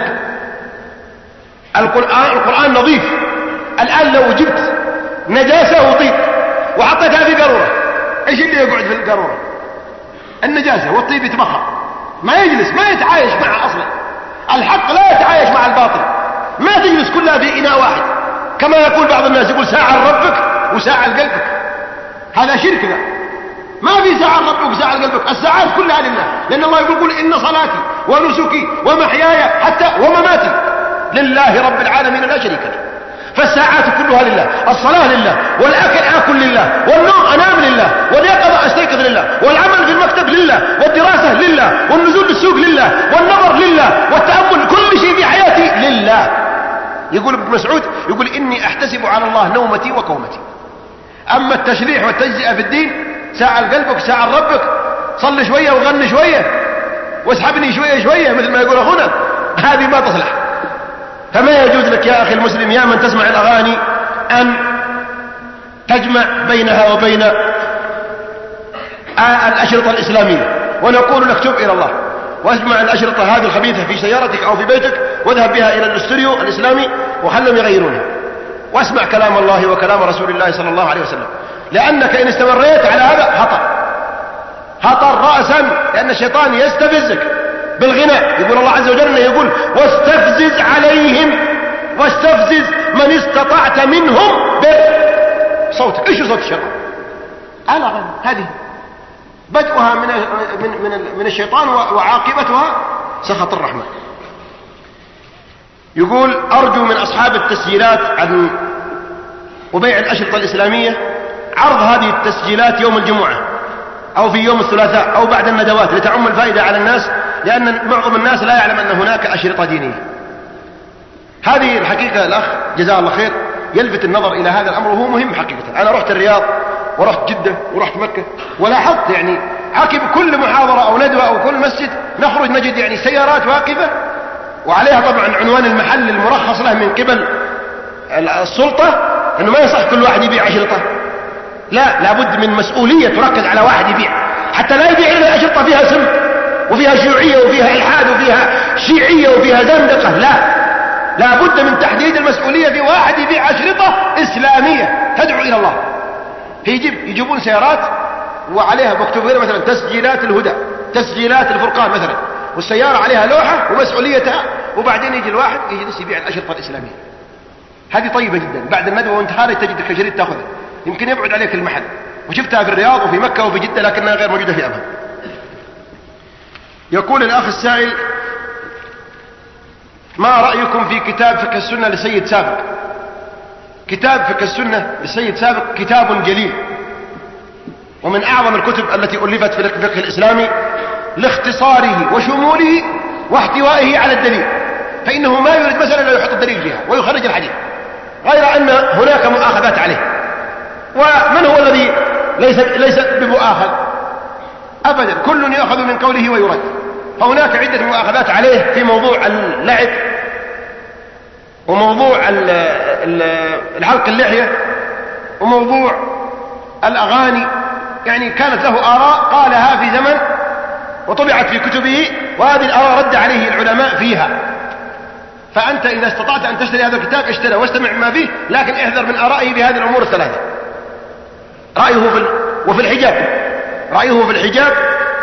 القرآن, القرآن نظيف. الآن لو جبت نجاسة وطيب وحطيتها في قارورة، ايش اللي يقعد في القارورة؟ النجاسة، والطيب يتبخر ما يجلس، ما يتعايش معه أصلا. الحق لا يتعايش مع الباطل، ما تجلس كلها في إناء واحد. كما يقول بعض الناس يقول ساعة لربك وساعة لقلبك، هذا شرك. ذا ما في ساعة لربك وساعة لقلبك، الساعات كلها لله، لأن الله يقول قل إن صلاتي ونسكي ومحياي حتى ومماتي لله رب العالمين لا شريك له. فالساعات كلها لله، الصلاة لله، والأكل آكل لله، والنوم أنام لله، واليقظة أستيقظ لله، والعمل في المكتب لله، والدراسة لله، والنزول للسوق لله، والنظر لله، والتأمل، كل شيء في حياتي لله. يقول ابن مسعود يقول إني أحتسب على الله نومتي وقومتي. أما التشريح والتجزئة في الدين، ساعة لقلبك ساعة لربك، صل شوية وغني شوية واسحبني شوية شوية مثل ما يقول أخونا، هذه ما تصلح. فما يجوز لك يا أخي المسلم يا من تسمع الأغاني أن تجمع بينها وبين الأشرطة الإسلامية. ونقول لك تب إلى الله واجمع الأشرطة هذه الخبيثة في سيارتك أو في بيتك واذهب بها إلى الاستوديو الإسلامي وخلهم يغيرونها، واسمع كلام الله وكلام رسول الله صلى الله عليه وسلم. لأنك إن استمريت على هذا خطر خطر رأسا، لأن الشيطان يستفزك بالغناء. يقول الله عز وجل يقول واستفزز عليهم واستفزز من استطعت منهم بصوتك. ايش صوت الشيطان؟ الأغاني هذه بدءها من من من, من الشيطان وعاقبتها سخط الرحمن. يقول أرجو من أصحاب التسجيلات عن وبيع الأشرطة الإسلامية عرض هذه التسجيلات يوم الجمعة أو في يوم الثلاثاء أو بعد الندوات لتعم الفائدة على الناس، لأن معظم الناس لا يعلم أن هناك أشرطة دينية. هذه الحقيقة الأخ جزاه الله خير يلفت النظر إلى هذا الأمر وهو مهم حقيقة. أنا رحت الرياض ورحت جدة ورحت مكة ولاحظت يعني عقب كل محاضرة أو ندوة أو كل مسجد نخرج نجد يعني سيارات واقفة وعليها طبعا عنوان المحل المرخص له من قبل السلطة أنه ما يصح كل واحد يبيع أشرطة. لا، لابد من مسؤولية تركز على واحد يبيع، حتى لا يبيع إلا أشرطة فيها سم وفيها شيوعية وفيها إلحاد وفيها شيعية وفيها زندقة. لا، لابد من تحديد المسؤولية في واحد يبيع أشرطة إسلامية تدعو إلى الله. يجيب يجيبون سيارات وعليها مكتوب هنا مثلا تسجيلات الهدى، تسجيلات الفرقان مثلا، والسيارة عليها لوحة ومسؤوليتها، وبعدين يجي الواحد يجلس يبيع الأشرطة الإسلامية. هذه طيبة جدا. بعد الندوة وانت خارج تجد الشريط تأخذه، يمكن يبعد عليك المحل، وشفتها في الرياض وفي مكة وفي جدة لكنها غير موجودة في أبها. يقول الأخ السائل ما رأيكم في كتاب فقه السنة لسيد سابق؟ كتاب فقه السنة لسيد سابق كتاب جليل ومن أعظم الكتب التي ألفت في الفقه الإسلامي لاختصاره وشموله واحتوائه على الدليل، فإنه ما يريد مثلا لا يحط الدليل فيها ويخرج الحديث، غير أن هناك مؤاخذات عليه. ومن هو الذي ليس, ليس بمؤاخذ أبدا، كل يأخذ من قوله ويرد. فهناك عدة مؤاخذات عليه في موضوع اللعب وموضوع الحلق اللحية وموضوع الأغاني، يعني كانت له آراء قالها في زمن وطبعت في كتبه، وهذه الآراء رد عليه العلماء فيها. فأنت إذا استطعت أن تشتري هذا الكتاب اشتري واستمع ما فيه، لكن احذر من آرائه بهذه الأمور الثلاثة. رأيه في وفي الحجاب، رأيه في الحجاب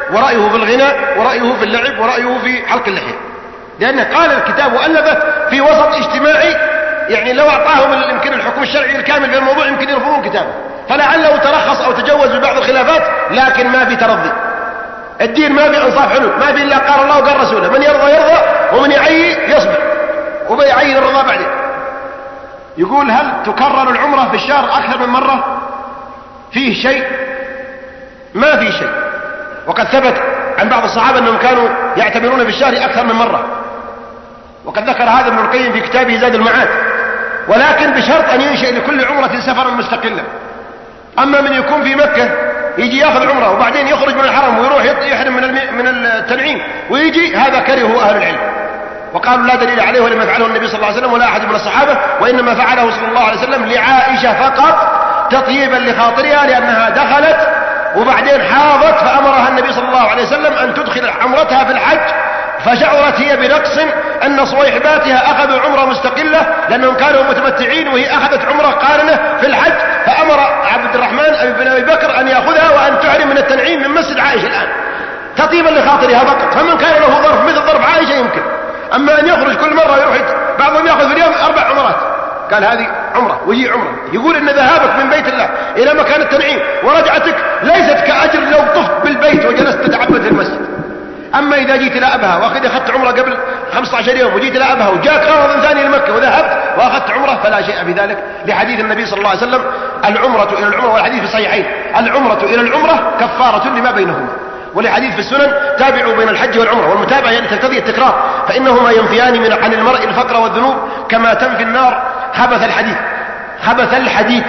ورأيه في الغناء ورأيه في اللعب ورأيه في حلق اللحية، لأنه قال الكتاب وألفه في وسط اجتماعي، يعني لو أعطاهم يمكن الحكم الشرعي الكامل في الموضوع يمكن يرفضون كتابه، فلعله ترخص أو تجوز ببعض الخلافات، لكن ما في ترضي. الدين ما في أنصاف حلول، ما في إلا قال الله وقال رسوله، من يرضى يرضى ومن يعي يصبر وبيعين الرضا بعدين. يقول هل تكرر العمرة في الشهر أكثر من مرة؟ فيه شيء؟ ما فيه شيء، وقد ثبت عن بعض الصحابة أنهم كانوا يعتبرون في الشهر أكثر من مرة، وقد ذكر هذا ابن القيم في كتابه زاد المعاد، ولكن بشرط أن ينشئ لكل عمرة سفرا مستقلا. أما من يكون في مكة يجي ياخذ عمره وبعدين يخرج من الحرم ويروح يحرم من من التنعيم ويجي، هذا كرهه أهل العلم وقالوا لا دليل عليه ولم يفعله النبي صلى الله عليه وسلم ولا أحد من الصحابة، وإنما فعله صلى الله عليه وسلم لعائشة فقط تطيبا لخاطرها، لأنها دخلت وبعدين حاضت فأمرها النبي صلى الله عليه وسلم أن تدخل عمرتها في الحج، فشعرت هي بنقص أن صويحباتها أخذوا عمرة مستقلة لأنهم كانوا متمتعين وهي أخذت عمرة قارنة في الحج، فأمر عبد الرحمن بن أبي بكر أن يأخذها وأن تحرم من التنعيم من مسجد عائشة الآن تطيبا لخاطرها فقط. فمن كان له ظرف مثل ظرف عائشة يمكن، أما أن يخرج كل مرة يروح، بعضهم يأخذ في اليوم أربع عمرات، قال هذه عمرة ويجي عمرة. يقول إن ذهابك من بيت الله إلى مكان التنعيم ورجعتك ليست كأجر لو طفت بالبيت وجلست تتعبد في المسجد. أما إذا جيت إلى أبها وأخذ أخذت عمرة قبل خمسة عشر يوم وجيت إلى أبها وجاك غرض ثاني لمكة وذهبت وأخذت عمرة فلا شيء في ذلك، لحديث النبي صلى الله عليه وسلم العمرة إلى العمرة، والحديث في الصحيحين العمرة إلى العمرة كفارة لما بينهما، ولحديث في السنن تابعوا بين الحج والعمرة، والمتابعة يعني تقتضي التكرار، فإنهما ينفيان من عن المرء الفقر والذنوب كما تنفي النار خبث الحديد خبث الحديد.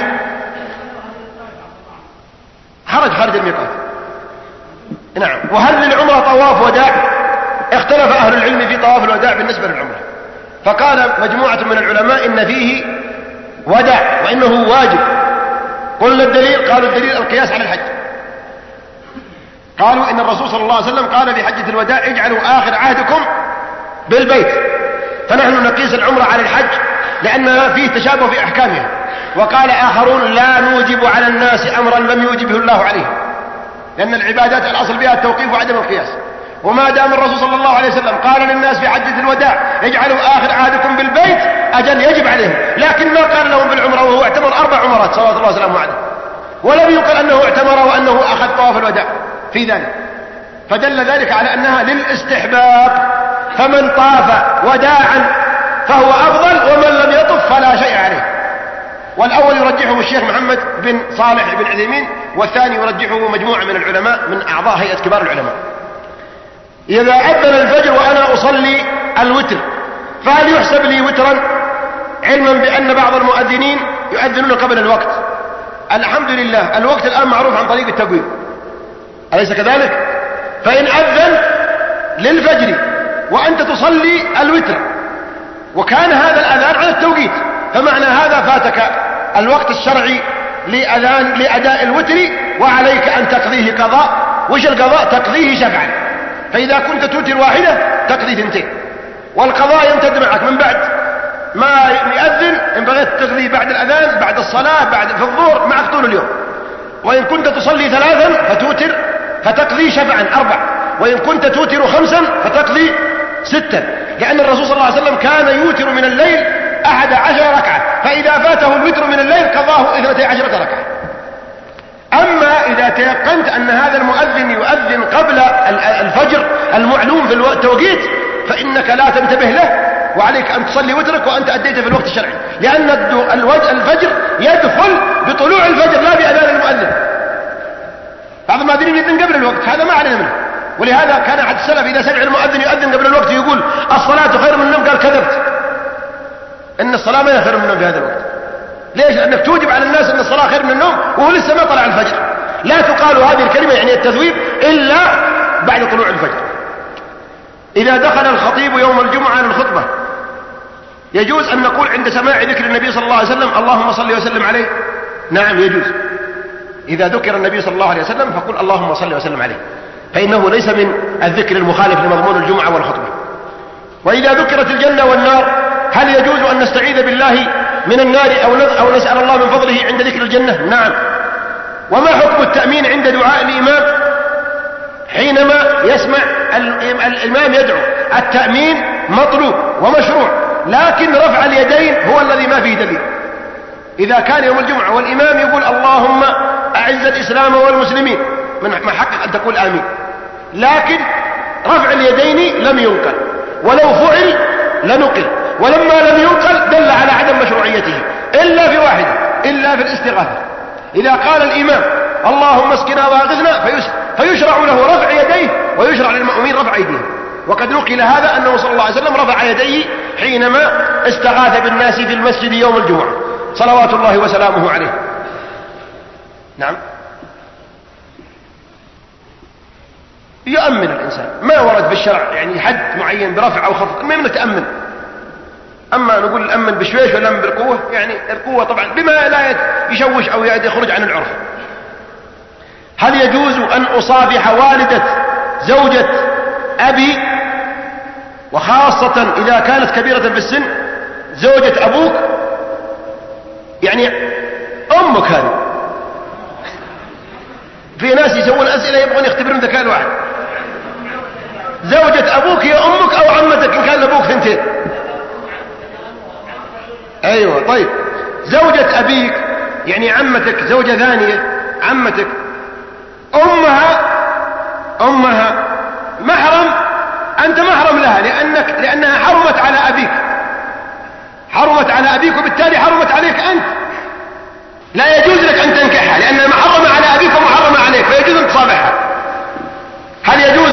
خرج خارج الميقات. نعم. وهل للعمرة طواف وداع؟ اختلف أهل العلم في طواف الوداع بالنسبة للعمرة، فقال مجموعة من العلماء إن فيه وداع وإنه واجب. قلنا الدليل، قالوا الدليل القياس على الحج، قالوا إن الرسول صلى الله عليه وسلم قال في حجة الوداع اجعلوا آخر عهدكم بالبيت، فنحن نقيس العمرة على الحج لأنها فيه تشابه في أحكامها. وقال آخرون لا نوجب على الناس أمرا لم يوجبه الله عليه، لأن العبادات الأصل بها التوقيف وعدم القياس، وما دام الرسول صلى الله عليه وسلم قال للناس في حجة الوداع اجعلوا آخر عهدكم بالبيت أجل يجب عليهم، لكن ما قال لهم بالعمرة وهو اعتمر أربع عمرات صلوات الله وسلامه عليه، ولم يقل أنه اعتمر وأنه أخذ طواف الوداع في ذلك، فدل ذلك على أنها للاستحباب، فمن طاف وداعا فهو أفضل ومن لم يطف فلا شيء عليه. والأول يرجحه الشيخ محمد بن صالح بن عثيمين، والثاني يرجحه مجموعة من العلماء من أعضاء هيئة كبار العلماء. إذا أذن الفجر وأنا أصلي الوتر فهل يحسب لي وترا، علما بأن بعض المؤذنين يؤذنون قبل الوقت؟ الحمد لله الوقت الآن معروف عن طريق التقويم، أليس كذلك؟ فإن أذن للفجر وأنت تصلي الوتر وكان هذا الأذان على التوقيت، فمعنى هذا فاتك الوقت الشرعي لأذان لأداء الوتر وعليك أن تقضيه قضاء. وش القضاء؟ تقضيه شفعا، فإذا كنت توتر واحدة تقضي ثنتين، والقضاء يمتد معك من بعد ما يأذن، إن بغيت تقضي بعد الأذان بعد الصلاة بعد في الظهر معك طول اليوم، وإن كنت تصلي ثلاثا فتوتر فتقضي شفعا أربع، وإن كنت توتر خمسا فتقضي ستا، لأن الرسول صلى الله عليه وسلم كان يوتر من الليل أحد عشر ركعة، فإذا فاته الوتر من الليل قضاه اثنتي عشرة ركعة. أما إذا تيقنت أن هذا المؤذن يؤذن قبل الفجر المعلوم في التوقيت فإنك لا تنتبه له، وعليك أن تصلي وترك وأنت أديته في الوقت الشرعي، لأن الفجر يدخل بطلوع الفجر لا بأذان المؤذن. بعض المؤذنين يؤذن قبل الوقت، هذا ما علينا منه، ولهذا كان أحد السلف إذا سمع المؤذن يؤذن قبل الوقت يقول الصلاة خير من النوم، قال كذبت، إن الصلاة ما هي خير من النوم في هذا الوقت. ليش؟ لأنك توجب على الناس أن الصلاة خير من النوم وهو لسه ما طلع الفجر. لا تقال هذه الكلمة يعني التثويب إلا بعد طلوع الفجر. إذا دخل الخطيب يوم الجمعة للخطبة يجوز أن نقول عند سماع ذكر النبي صلى الله عليه وسلم اللهم صل وسلم عليه؟ نعم يجوز. إذا ذكر النبي صلى الله عليه وسلم فقل اللهم صل وسلم عليه، فإنه ليس من الذكر المخالف لمضمون الجمعة والخطبة. وإذا ذكرت الجنة والنار هل يجوز أن نستعيذ بالله من النار أو أو نسأل الله من فضله عند ذكر الجنة؟ نعم. وما حكم التأمين عند دعاء الإمام حينما يسمع الإمام يدعو. التأمين مطلوب ومشروع، لكن رفع اليدين هو الذي ما فيه دليل. إذا كان يوم الجمعة والإمام يقول اللهم أعز الإسلام والمسلمين، من حقك أن تقول آمين، لكن رفع اليدين لم ينقل، ولو فعل لنقل، ولما لم ينقل دل على عدم مشروعيته إلا في واحد، إلا في الاستغاثة. إذا قال الإمام اللهم اسقنا واغثنا فيشرع له رفع يديه، ويشرع للمؤمنين رفع أيديهم. وقد نقل هذا أنه صلى الله عليه وسلم رفع يديه حينما استغاث بالناس في المسجد يوم الجمعة صلوات الله وسلامه عليه. نعم، يؤمن الإنسان، ما ورد في الشرع يعني حد معين برفع أو خفض، ما يمكن تأمن. أما نقول الأمن بشويش ولا أمن بالقوة، يعني القوة طبعا بما لا يشوش أو يخرج عن العرف. هل يجوز أن أصافح والدة زوجة أبي، وخاصة إذا كانت كبيرة في السن، زوجة أبوك؟ يعني أمك هذه. في ناس يسوون أسئلة يبغون يختبرون ذكاء الواحد. زوجة أبوك هي أمك أو عمتك إن كان أبوك ثنتين؟ أيوة. طيب زوجة أبيك يعني عمتك، زوجة ثانية عمتك، أمها أمها محرم، أنت محرم لها لأنك لأنها حرمت على أبيك، حرمت على أبيك، وبالتالي حرمت عليك أنت. لا يجوز لك أن تنكحها لأنها محرمة على أبيك ومحرمة عليك، فيجوز أن تصافحها. هل يجوز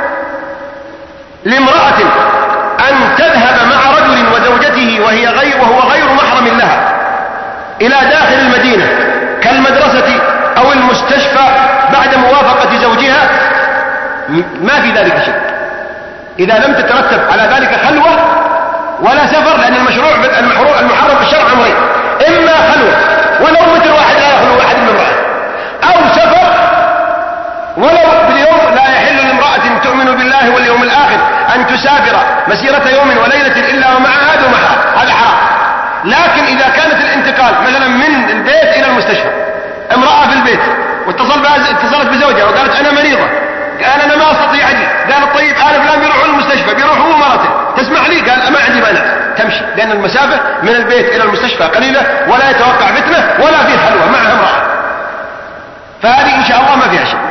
لامرأة أن تذهب مع رجل وزوجته وهي غير وهو غير محرم لها إلى داخل المدينة كالمدرسة أو المستشفى بعد موافقة زوجها؟ ما في ذلك شيء إذا لم تترتب على ذلك خلوة ولا سفر، لأن المشروع المحرم بالشرع أمرين: إما خلوة ولو متر واحد لا يخلو واحد من امرأة، أو سفر ولو باليوم. لا يحل لامرأة تؤمن بالله واليوم الآخر أن تسافر مسيرة يوم وليلة إلا ومعها ذو محرم، هذا حرام. لكن إذا كانت الانتقال مثلا من البيت إلى المستشفى، امرأة في البيت واتصل اتصلت بزوجها وقالت أنا مريضة، قال أنا ما أستطيع أجي، قال طيب آل فلان بيروحوا المستشفى، بيروحوا هو مرته، تسمح لي؟ قال ما عندي مانع، تمشي، لأن المسافة من البيت إلى المستشفى قليلة ولا يتوقع فتنة ولا في حلوة معها امرأة، فهذه إن شاء الله ما فيها شيء.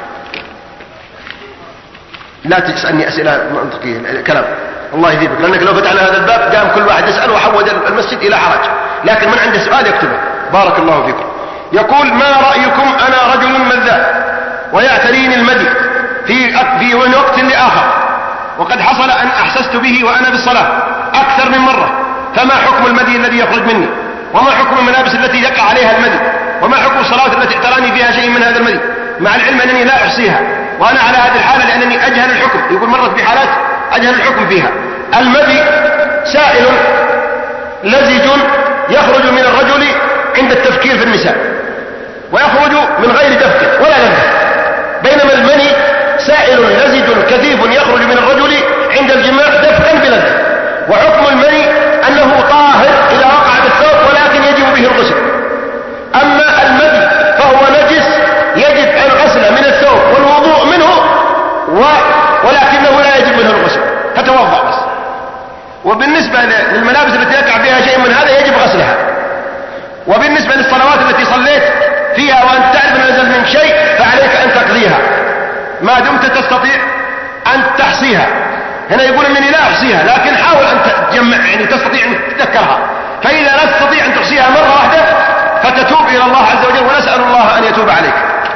لا تسألني أسئلة منطقية كلام، الله يذيبك، لأنك لو فتحنا هذا الباب قام كل واحد يسأل وحول المسجد إلى حرج. لكن من عنده سؤال يكتبه. بارك الله فيكم. يقول: ما رأيكم؟ أنا رجل مذاء ويعتريني المدي في في وقت لآخر، وقد حصل أن أحسست به وأنا بالصلاة أكثر من مرة، فما حكم المدي الذي يخرج مني؟ وما حكم الملابس التي يقع عليها المدي؟ وما حكم الصلاة التي اعتراني فيها شيء من هذا المدي؟ مع العلم أنني لا أحصيها وأنا على هذه الحالة لأنني أجهل الحكم. يقول مرت بحالات أجهل الحكم فيها. المدي سائل لزج يخرج من الرجل عند التفكير في النساء، ويخرج من غير دفك ولا لذة، بينما المني سائل لزج كثيف يخرج من الرجل عند الجماع دفكا بلذة. وحكم المني أنه طاهر إذا وقع بالثوب ولكن يجب به الغسل. أما المدي فهو نجس يجب الغسل من الثوب والوضوء منه و... ولكنه لا يجب منه الغسل، فتوضأ بس. وبالنسبة للملابس التي يقع فيها شيء من هذا يجب غسلها. وبالنسبة للصلوات التي صليت فيها وأنت تعرف أن نزل منك شيء فعليك أن تقضيها ما دمت تستطيع أن تحصيها. هنا يقول أنني لا أحصيها، لكن حاول أن تجمع، يعني تستطيع أن تتذكرها. فإذا لا تستطيع أن تحصيها مرة واحدة فتتوب إلى الله عز وجل، ونسأل الله أن يتوب عليك.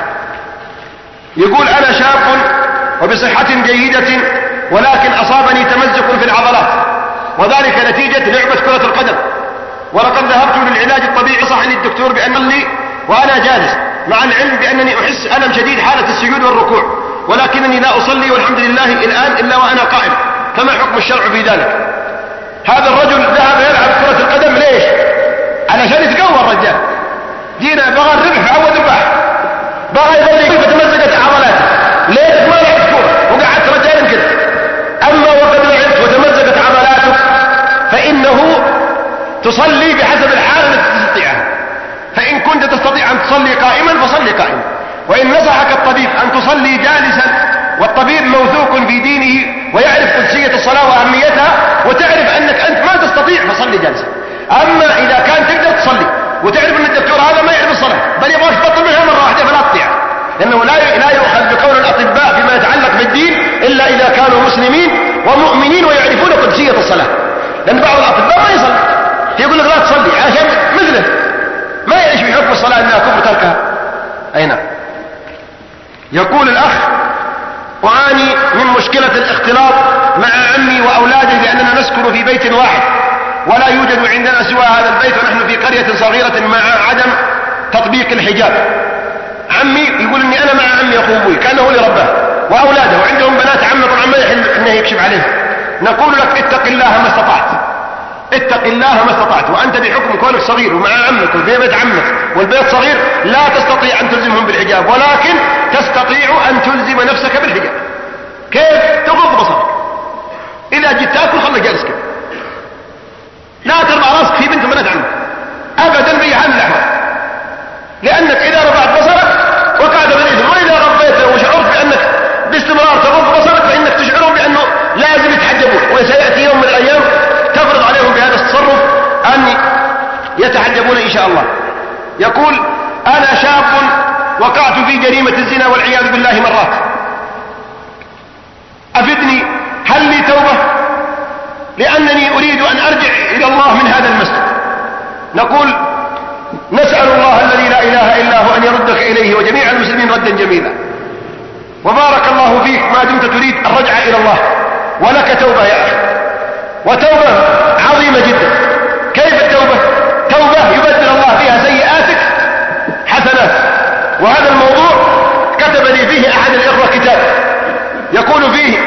يقول: أنا شاب وبصحة جيدة، ولكن أصابني تمزق في العضلات، وذلك نتيجة لعبة كرة القدم، ولقد ذهبت للعلاج الطبيعي، صح لي الدكتور بأن لي وأنا جالس، مع العلم بأنني أحس ألم شديد حالة السجود والركوع، ولكنني لا أصلي والحمد لله الآن إلا وأنا قائم، فما حكم الشرع في ذلك؟ هذا الرجل ذهب يلعب كرة القدم ليش؟ علشان يتقوى الرجال. جينا بغى الربح فعود رباح، بغى يخلي فتمزقت عضلاته، ليش ما لعبت كورة وقعدت رجال كده؟ أما وقد لعبت وتمزقت عضلاتك فإنه تصلي بحسب الحالة التي تستطيعها. فإن كنت تستطيع أن تصلي قائما فصلي قائما، وإن نصحك الطبيب أن تصلي جالسا، والطبيب موثوق في دينه ويعرف قدسية الصلاة وأهميتها، وتعرف أنك أنت ما تستطيع فصلي جالسا. أما إذا كان تقدر تصلي وتعرف أن الدكتور هذا ما يعرف الصلاة بل يبغاك تبطل منها مرة واحدة فلا تطيع، لأنه لا لا يؤخذ بقول الأطباء فيما يتعلق بالدين إلا إذا كانوا مسلمين ومؤمنين ويعرفون قدسية الصلاة. لأن بعض الأطباء ما يصلي يقول لك لا تصلي عشان مثله ما يعيش بحكم الصلاة إنها كفر تركها. أي نعم. يقول الأخ: أعاني من مشكلة الاختلاط مع عمي وأولاده لأننا نسكن في بيت واحد ولا يوجد عندنا سوى هذا البيت ونحن في قرية صغيرة مع عدم تطبيق الحجاب. عمي يقول إني أنا مع عمي أخو أبوي كأنه هو اللي رباه، وأولاده وعندهم بنات عمه طبعا ما يحل إنه يكشف عليهم. نقول لك اتق الله ما استطعت، اتق الله ما استطعت، وأنت بحكم كونك صغير ومع عمك وفي بيت عمك والبيت صغير لا تستطيع أن تلزمهم بالحجاب، ولكن تستطيع أن تلزم نفسك بالحجاب. كيف؟ تغض بصرك، إذا جيت تأكل خليك جالس كده، لا ترفع راسك في بنت بنات عمك أبدا بأي حال من الأحوال، لأنك إذا رفعت بصرك وقعت بالإثم، وإذا غضيته وشعرت بأنك باستمرار تغض بصرك فإنك تشعرهم بأنه لازم يتحجبون، وسيأتي يوم من الأيام تفرض عليهم بهذا التصرف أن يتحجبون إن شاء الله. يقول: أنا شاب وقعت في جريمة الزنا والعياذ بالله مرات، أفدني، هل لي توبة؟ لأنني أريد أن أرجع إلى الله من هذا المسجد. نقول: نسأل الله الذي لا إله إلا هو أن يردك إليه وجميع المسلمين ردا جميلا، وبارك الله فيك ما دمت تريد الرجعة إلى الله، ولك توبة يا أخي، وتوبة عظيمة جدا. كيف التوبة؟ توبة يبدل الله فيها سيئاتك حسنات. وهذا الموضوع كتب لي فيه أحد الإخوة كتاب يقول فيه: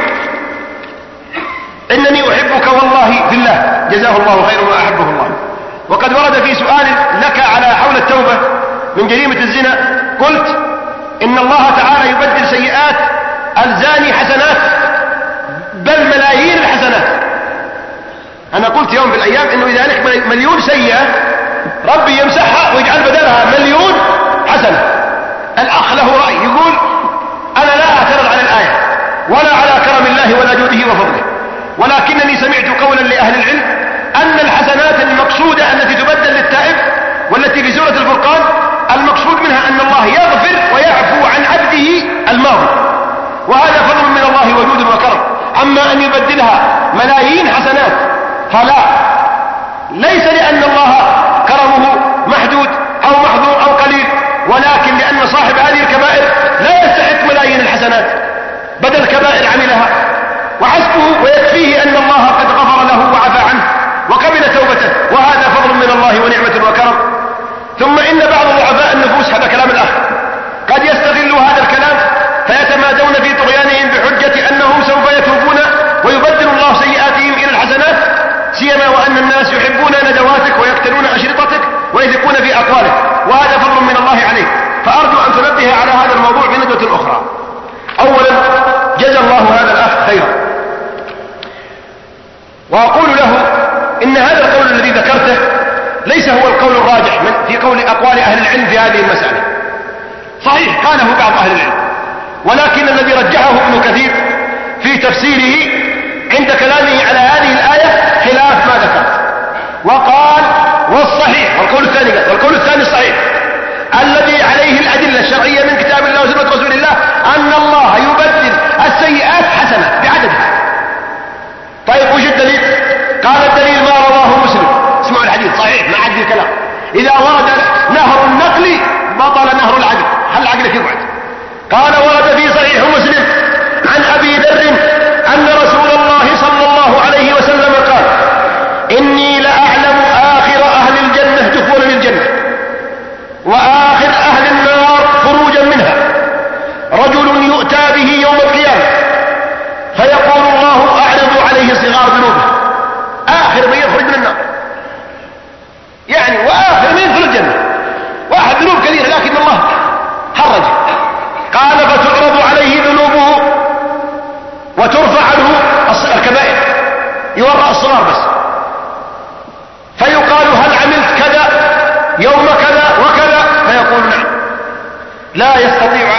إنني أحبك والله في الله، جزاه الله خير وأحبه الله. وقد ورد في سؤال لك على حول التوبة من جريمة الزنا، قلت: إن الله تعالى يبدل سيئات الزاني حسنات، بل ملايين الحسنات. أنا قلت يوم في الأيام إنه إذا لك مليون سيئة ربي يمسحها ويجعل بدلها مليون حسنة. الأخ له رأي يقول: أنا لا أعترض على الآية ولا على كرم الله ولا جوده وفضله، ولكنني سمعت قولا لأهل العلم أن الحسنات المقصودة التي تبدل للتائب والتي في سورة الفرقان المقصود منها أن الله يغفر ويعفو عن عبده الماضي، وهذا فضل من الله وجود وكرم. أما أن يبدلها ملايين حسنات فلا، ليس لأن الله كرمه محدود أو محظور أو قليل، ولكن لأن صاحب هذه الكبائر لا يستحق ملايين الحسنات بدل كبائر عملها، وحسبه ويكفيه أن الله قد غفر له وعفى عنه وقبل توبته، وهذا فضل من الله ونعمة وكرم. ثم إن بعض ضعفاء النفوس، هذا كلام الأخ، قد يستغلوا هذا الكلام فيتمادون في طغيانهم بحجة أنهم سوف يتوبون ويبدل الله سيئاتهم إلى الحسنات، سيما وأن الناس يحبون ندواتك ويقتلون أشرطتك ويثقون في أقوالك، وهذا فضل من الله عليك. فأرجو أن تنبه على هذا الموضوع بندوة أخرى. أولا، جزا الله هذا الأخ خيرا، وأقول له إن هذا القول الذي ذكرته ليس هو القول الراجح من في قول أقوال أهل العلم في هذه المسألة. صحيح قاله بعض أهل العلم، ولكن الذي رجحه ابن كثير في تفسيره عند كلامه على هذه الآية خلاف ما ذكرت، وقال: والصحيح، والقول الثاني قال، والقول الثاني الصحيح الذي عليه الأدلة الشرعية من كتاب الله وسنة رسول الله أن الله يبدل السيئات حسنة بعددها. طيب وش الدليل؟ قال: الدليل ما رواه مسلم. اسمعوا الحديث صحيح ما عد الكلام، إذا ورد نهر النقل بطل نهر العدل، هل عقلك يقعد؟ قال: ورد في صحيح مسلم عن أبي ذر أن رسول الله صلى الله عليه وسلم قال: إني لأعلم آخر أهل الجنة دخولا للجنة وآخر أهل النار خروجا منها رجل يؤتى به يوم القيامة فيقول الله أعرض عليه صغار ذنوبه، آخر من يخرج من النار، يعني وآخر من يدخل الجنة، واحد ذنوب كثيرة لكن الله حرجه. قال: فتعرض عليه ذنوبه وترفع عنه الكبائر، يورى الصغار بس، فيقال: هل عملت كذا يوم كذا وكذا؟ فيقول: نعم. لا يستطيع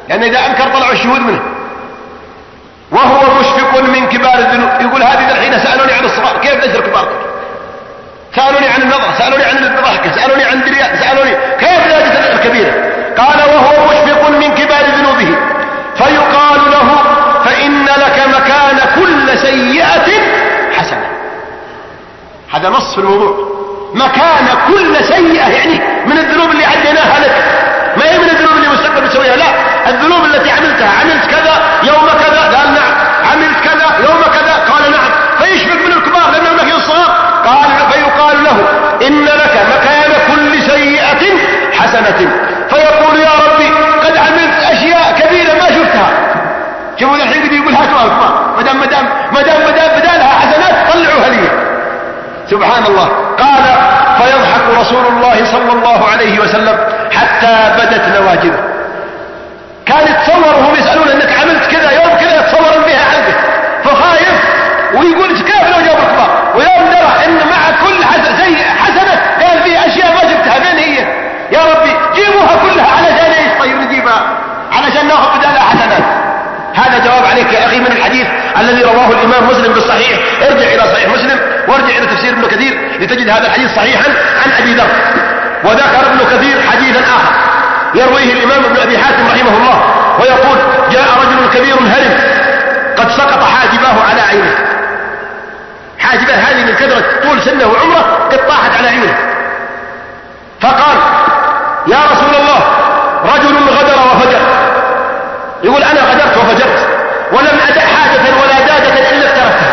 لأن إذا أنكر طلعوا الشهود منه. وهو مشفق من كبار الذنوب. يقول هذه الحين سألوني عن الصغار، كيف نجر كبار؟ سألوني عن النظر، سألوني عن الضحكة، سألوني عن الرياء، سألوني كيف لا تجد الكبيرة؟ قال وهو مشفق من كبار ذنوبه فيقال له فإن لك مكان كل سيئة حسنة. هذا نص في الموضوع، مكان كل سيئة، يعني من الذنوب اللي عديناها لك، ما هي من الذنوب اللي مستقبل بتسويها، لا، الذنوب التي عملتها. عملت كذا يوم كذا، قال نعم. عملت كذا يوم كذا، قال نعم. فيشفق من الكبار لأنه نهي الصغار. قال فيقال له إن لك مكان كل سيئة حسنة. فيقول يا ربي قد عملت أشياء كبيرة ما شفتها. شوفوا الحين قد يقول هاتوا الكبار، مدام مدام مدام مدام بدالها حسنات طلعوها لي. سبحان الله. قال فيضحك رسول الله صلى الله عليه وسلم حتى بدت نواجذه. كان يتصور وهم يسألون انك عملت كذا يوم كذا، يتصور بها عنده فخايف ويقول كيف لو جاب الكبار. ويوم درى ان مع كل حسنة زي حسنة قال فيه اشياء ما جبتها، فين هي؟ يا ربي جيبوها كلها علشان ايش؟ طيب نجيبها علشان ناخذ بدالها حسنات. هذا جواب عليك يا اخي من الحديث الذي رواه الامام مسلم بالصحيح. ارجع الى صحيح مسلم وارجع الى تفسير ابن كثير لتجد هذا الحديث صحيحا عن ابي ذر. وذكر ابن كثير حديثا اخر يرويه الامام ابن ابي حاتم رحمه الله ويقول جاء رجل كبير هرم قد سقط حاجباه على عينه. حاجبه هذه من كثرة طول سنه وعمره قد طاحت على عينه. فقال يا رسول الله رجل غدر وفجر. يقول انا غدرت وفجرت ولم ادع حاجة ولا دادة الا اقترفتها.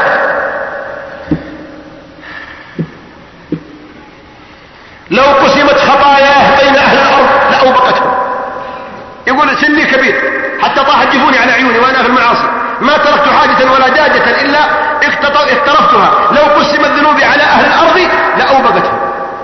لو قسمت خطاياه بين اهل الارض لاوبقتهم. يقول سني كبير حتى طاحت جفوني على عيوني وانا في المعاصي، ما تركت حاجة ولا دادة الا اقترفتها. لو قسمت ذنوبي على اهل الارض لاوبقتهم.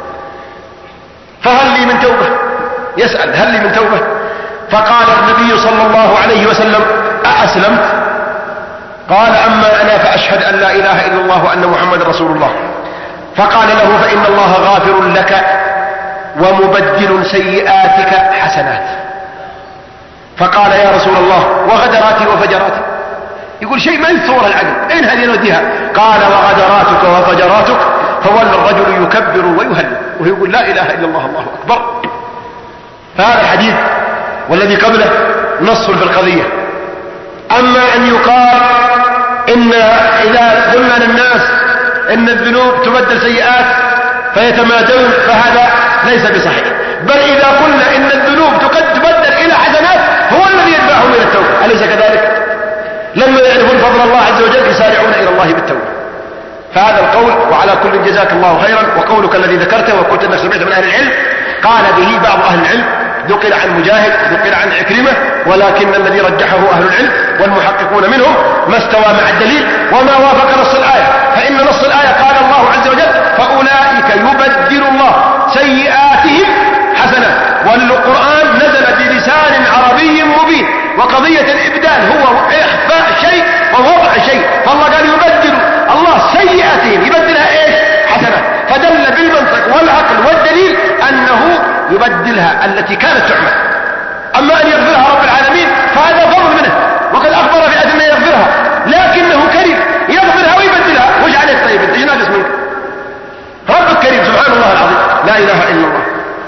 فهل لي من توبة؟ يسأل هل لي من توبة؟ فقال النبي صلى الله عليه وسلم أأسلمت؟ قال أما أنا فأشهد أن لا إله إلا الله وأن محمد رسول الله. فقال له فإن الله غافر لك ومبدل سيئاتك حسنات. فقال يا رسول الله وغدراتي وفجراتي. يقول شيء ما يتصور العقل، أين هذه نوديها؟ قال وغدراتك وفجراتك. فولى الرجل يكبر ويهلل ويقول لا إله إلا الله الله أكبر. فهذا الحديث والذي قبله نص في القضية. أما أن يقال إن إذا قلنا للناس إن الذنوب تبدل سيئات فيتمادون فهذا ليس بصحيح، بل إذا قلنا إن الذنوب قد تبدل إلى حسنات هو الذي يدفعهم إلى التوبة. أليس كذلك؟ لما يعرفون فضل الله عز وجل يسارعون إلى الله بالتوبة. فهذا القول وعلى كل جزاك الله خيرا. وقولك الذي ذكرته وقلت أنك سمعت من أهل العلم قال به بعض أهل العلم، ذكر عن مجاهد ذكر عن عكرمة، ولكن الذي رجحه أهل العلم والمحققون منهم ما استوى مع الدليل وما وافق نص الآية. فإن نص الآية قال الله عز وجل فأولئك يبدل الله سيئاتهم حسنات. والقرآن نزل بلسان عربي مبين، وقضية الإبدال هو إخفاء شيء ووضع شيء. فالله قال يبدل الله سيئاتهم، يبدلها إيش؟ حسنات. فدل بالمنطق والعقل والدليل أنه يبدلها التي كانت تعمل. أما أن يغفرها رب العالمين فهذا فضل منه، وقد أخبر في أدنى يغفرها، لكنه كريم يغفرها ويبدلها. وش عليك طيب؟ انت ناقص منك؟ رب الكريم سبحان الله العظيم لا إله إلا الله.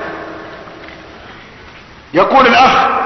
يقول الأخ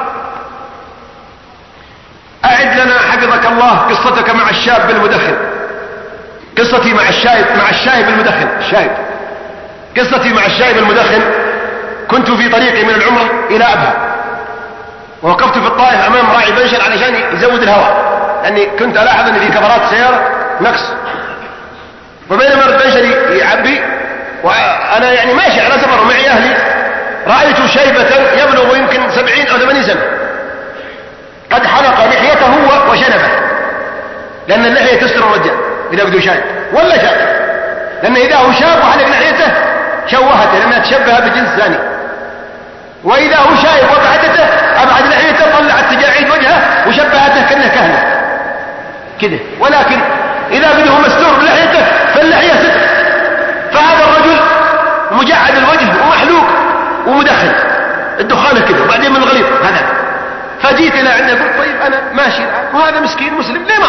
أعد لنا حفظك الله قصتك مع الشاب المدخن. قصتي مع الشايب مع الشايب المدخن الشايب قصتي مع الشايب المدخن. كنت في طريقي من العمرة إلى أبها، ووقفت في الطائف أمام راعي بنشر علشان يزود الهواء، لأني كنت ألاحظ أن في كفرات السيارة نقص. وبينما البنشر يعبي وأنا يعني ماشي على سفر ومعي أهلي، رأيت شيبة يبلغ يمكن سبعين أو ثمانين سنة قد حلق لحيته هو وشنبه، لأن اللحية تستر الرجال إذا بده شايب ولا شاب، لأن إذا هو شاب وحلق لحيته شوهته لأنها تشبه بجنس ثاني، وإذا هو شايب وبعدته أبعد لحيته طلعت تجاعيد وجهه وشبهته كأنه كهنة كده. ولكن إذا بده مستور بلحيته فاللحية ستر. فهذا الرجل مجعد الوجه ومحلوق ومدخن الدخانة كده وبعدين من الغليظ هذا. فجيت إلى عند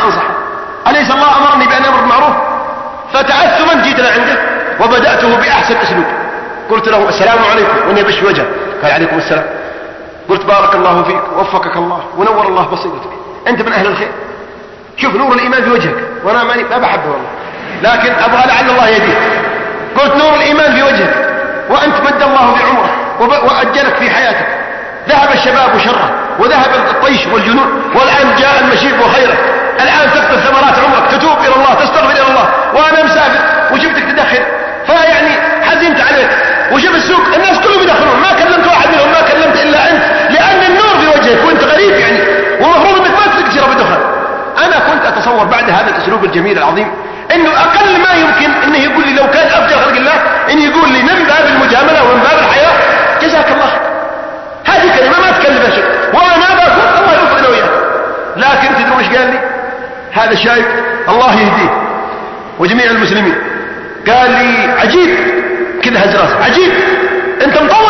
أنصح. أليس الله أمرني بأن أمر بالمعروف؟ فتعثما جيت عنده وبدأته بأحسن أسلوب. قلت له السلام عليكم وأني بشفي وجهه. قال عليكم السلام. قلت بارك الله فيك ووفقك الله ونور الله بصيرتك، أنت من أهل الخير. شوف نور الإيمان في وجهك، وأنا ما بحبه والله، لكن أبغى لعل الله يهديك. قلت نور الإيمان في وجهك، وأنت مد الله في عمرك وأجلك في حياتك. ذهب الشباب شره وذهب الطيش والجنون، والآن جاء المشيب وخيره. الآن تقطف ثمرات عمرك، تتوب إلى الله، تستغفر إلى الله، وأنا مسافر وشفتك تدخل، فيعني حزنت عليك. وشوف السوق الناس كلهم يدخلون، ما كلمت واحد منهم، ما كلمت إلا أنت، لأن النور في وجهك وأنت غريب يعني، ومفروض أنك ما تكسر بالدخان. أنا كنت أتصور بعد هذا الأسلوب الجميل العظيم إنه أقل ما يمكن إنه يقول لي لو كان أفجر خلق الله إنه يقول لي من باب المجاملة ومن باب الحياة جزاك الله خير. هذه كلمة ما تكلفها شيء، وأنا بقول الله يوفقنا وياك. لكن تدرون ايش قال لي هذا الشايب؟ الله يهديه وجميع المسلمين. قال لي عجيب كذا، هز راسه، عجيب انت مطوع.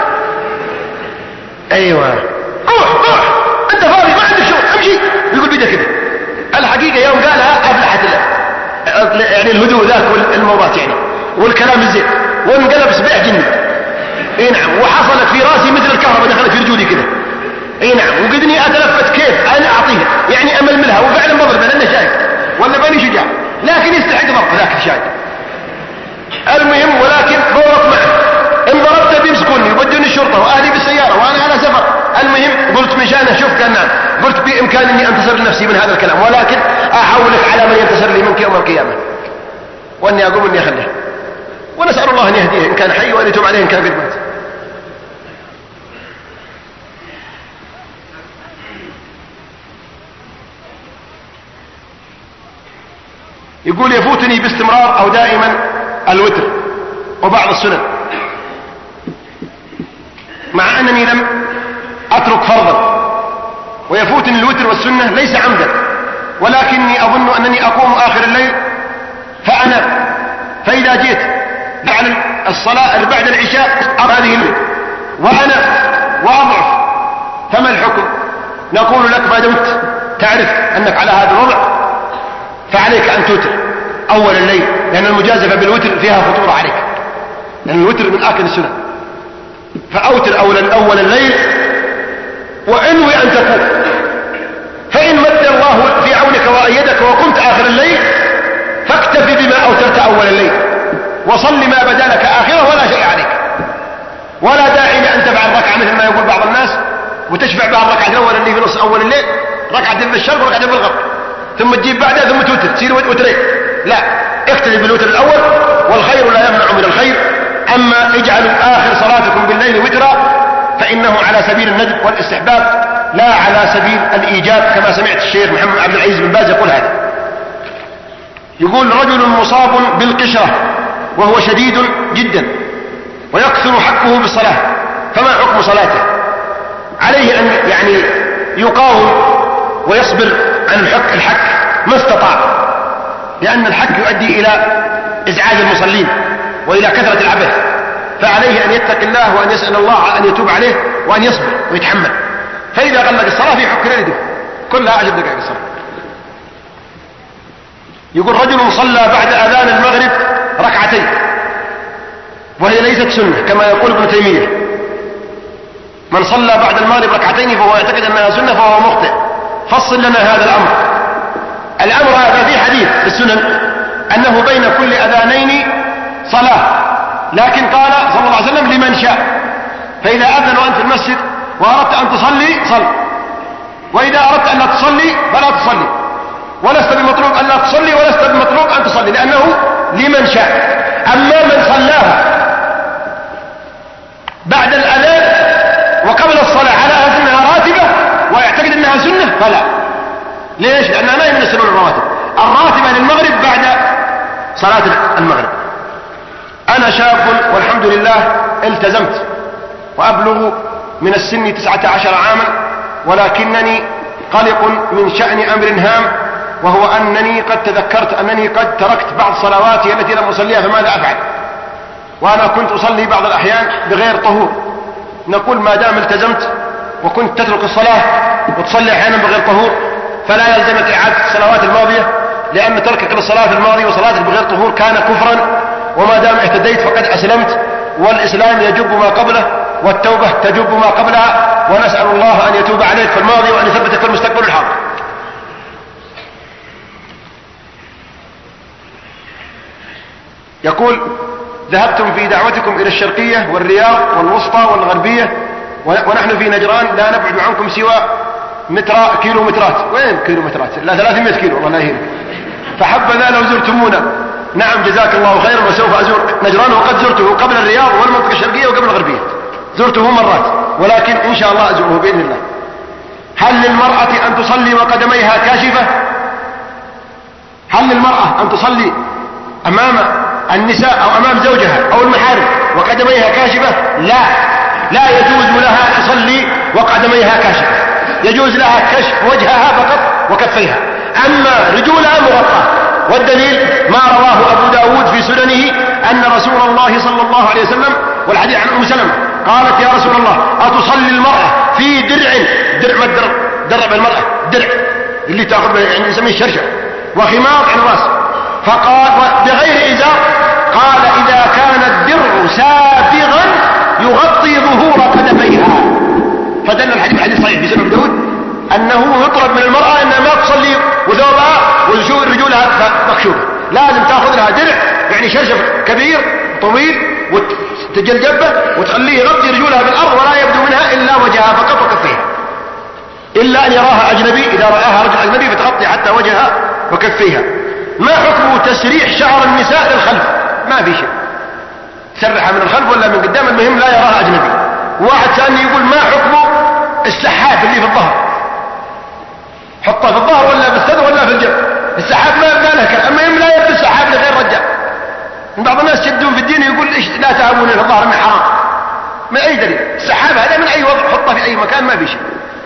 ايوه روح روح انت فاضي ما عندك شغل امشي. يقول بيده كذا. الحقيقه يوم قالها افلحت يعني الهدوء ذاك والموضات يعني والكلام الزين، وانقلب سبيع جني. اي نعم، وحصلت في راسي مثل الكهرباء دخلت في رجولي كده. اي نعم، وقدني اتلفت كيف انا اعطيها يعني اململها، وفعلا بضرب لانه شايب ولا بني شجاع، لكن يستحق ضرب ذاك الشايب. المهم ولكن فورط معه، ان ضربت بيمسكوني ويودوني الشرطه واهلي بالسياره وانا على سفر. المهم قلت مشان اشوف، قال نعم. قلت بامكاني انتصر لنفسي من هذا الكلام، ولكن احولك على من ينتصر لي منك يوم القيامه، واني اقوم اني اخليه، ونسال الله ان يهديه ان كان حي وان يتوب عليه ان كان قد مات. يقول يفوتني باستمرار او دائما الوتر وبعض السنن، مع انني لم اترك فرضا، ويفوتني الوتر والسنة ليس عمدا، ولكني اظن انني اقوم اخر الليل فانام، فاذا جيت بعد الصلاة بعد العشاء هذه الليل وانا واضعف، فما الحكم؟ نقول لك ما دمت تعرف انك على هذا الوضع فعليك ان توتر اول الليل، لان المجازفة بالوتر فيها خطورة عليك، لان الوتر من اكل السنن. فاوتر اول اول الليل وانوي ان تقوم، فان مد الله في عونك وايدك وقمت اخر الليل فاكتفي بما اوترت اول الليل، وصل ما بدا لك اخره ولا شيء عليك، ولا داعي لان تفعل ركعه مثل ما يقول بعض الناس وتشفع بها الركعه الاول اللي في نص اول الليل، ركعه في الشرق وركعه في الغرب، ثم تجيب بعدها ثم توتر تصير وترين. لا، اكتفي بالوتر الاول، والخير لا يمنع من الخير. اما اجعلوا اخر صلاتكم بالليل وترا فانه على سبيل الندب والاستحباب لا على سبيل الايجاب، كما سمعت الشيخ محمد عبد العزيز بن باز يقول هذا. يقول رجل مصاب بالقشرة وهو شديد جدا ويكثر حكه بالصلاة، فما حكم صلاته؟ عليه ان يعني يقاوم ويصبر عن الحك الحك ما استطاع، لان الحك يؤدي الى ازعاج المصلين والى كثرة العبث، فعليه ان يتقي الله وان يسأل الله ان يتوب عليه وان يصبر ويتحمل. فاذا غلق الصلاة في حك يده كلها عشر دقائق الصلاة. يقول رجل صلى بعد اذان المغرب ركعتين وهي ليست سنة كما يقول ابن تيمية، من صلى بعد المغرب ركعتين فهو يعتقد انها سنة فهو مخطئ، فصل لنا هذا الامر. الامر هذا في حديث في السنن انه بين كل اذانين صلاة، لكن قال صلى الله عليه وسلم لمن شاء، فاذا اذن وانت في المسجد واردت ان تصلي صل، واذا اردت ان لا تصلي فلا تصلي، ولست بمطلوب ان لا تصلي ولست بمطلوب ان تصلي، لانه لمن شاء. اما من صلاها بعد الاذان وقبل الصلاة على انها راتبة ويعتقد انها سنة فلا. ليش؟ لانها ما من السنن الرواتب، الراتبة للمغرب بعد صلاة المغرب. انا شاب والحمد لله التزمت وابلغ من السن تسعة عشر عاما، ولكنني قلق من شأن امر هام، وهو انني قد تذكرت انني قد تركت بعض صلواتي التي لم اصليها، فماذا افعل؟ وانا كنت اصلي بعض الاحيان بغير طهور. نقول ما دام التزمت وكنت تترك الصلاة وتصلي احيانا بغير طهور فلا يلزمك إعادة الصلوات الماضية، لأن تركك للصلاة الماضية وصلاتك بغير طهور كان كفرا، وما دام اهتديت فقد أسلمت، والإسلام يجب ما قبله والتوبة تجب ما قبلها، ونسأل الله أن يتوب عليك في الماضي وأن يثبتك في المستقبل الحاضر. يقول: ذهبتم في دعوتكم إلى الشرقية والرياض والوسطى والغربية، ونحن في نجران لا نبعد عنكم سوى مترا كيلو مترات. وين كيلو مترات؟ لا ثلاثمائة كيلو والله لا يهينك. فحبذا لو زرتمونا. نعم جزاك الله خيرا، وسوف أزور نجران، وقد زرته قبل الرياض والمنطقة الشرقية وقبل الغربية، زرته مرات، ولكن إن شاء الله أزوره بإذن الله. هل للمرأة أن تصلي وقدميها كاشفة؟ هل للمرأة أن تصلي أمام النساء أو أمام زوجها أو المحارم وقدميها كاشفة؟ لا، لا يجوز لها أن تصلي وقدميها كاشفة، يجوز لها كشف وجهها فقط وكفيها، أما رجولها مغطاة. والدليل ما رواه أبو داود في سننه أن رسول الله صلى الله عليه وسلم، والحديث عن أم سلمة قالت: يا رسول الله أتصلي المرأة في درع؟ درع ما الدرع؟ درع المرأة درع اللي تأخذ يعني نسميه الشرشة، وخمار عن الرأس، فقال بغير إزار. قال: إذا كان الدرع سابغا يغطي ظهور قدميها. فدل الحديث حديث صحيح في سنن أبي داود أنه يطلب من المرأة أنها ما تصلي وثوبها ورجولها مكشوفة، لازم تأخذ لها درع يعني شرشف كبير طويل وتجلجبه وتخليه يغطي رجولها بالأرض، ولا يبدو منها إلا وجهها فقط وكفيها، إلا أن يراها أجنبي. إذا رآها رجل أجنبي فتغطي حتى وجهها وكفيها. ما حكم تسريح شعر النساء للخلف؟ ما في شيء، تسرحها من الخلف ولا من قدام، المهم لا يراها أجنبي. واحد سألني يقول: ما حكم السحاب اللي في الظهر؟ حطها في الظهر ولا في الصدر ولا في الجنب؟ السحاب ما له كلام، المهم لا يبدو السحاب لغير رجال. بعض الناس يشدون في الدين يقول: إيش لا تهابون في الظهر من حرام. من أي دليل؟ السحاب هذا من أي وضع، حطها في أي مكان ما في شيء.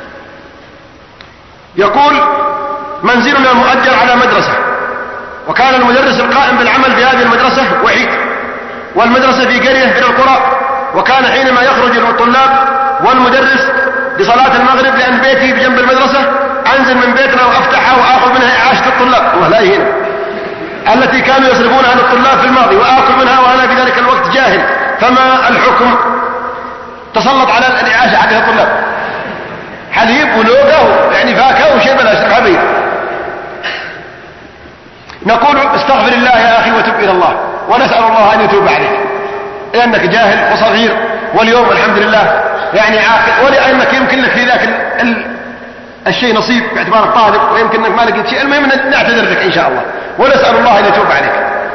يقول: منزلنا مؤجر على مدرسة، وكان المدرس القائم بالعمل في هذه المدرسة وحيد، والمدرسة في قرية من القرى، وكان حينما يخرج الطلاب والمدرس لصلاة المغرب لأن بيتي بجنب المدرسة أنزل من بيتنا وأفتحها وآخذ منها إعاشة الطلاب، والله هنا التي كانوا يصرفونها للطلاب في الماضي، وآكل منها وأنا في ذلك الوقت جاهل. فما الحكم؟ تسلط على الإعاشة حق الطلاب، حليب ولوقة يعني فاكهة وشيء بلا شرب حبيب. نقول: استغفر الله يا أخي وتب إلى الله، ونسأل الله أن يتوب عليك، لأنك جاهل وصغير، واليوم الحمد لله يعني عاقل، ولأنك يمكن لك في ذاك ال... ال... الشيء نصيب باعتبارك طالب، ويمكن انك ما لقيت شيء. المهم نعتذر لك ان شاء الله، ونسأل الله ان يتوب عليك.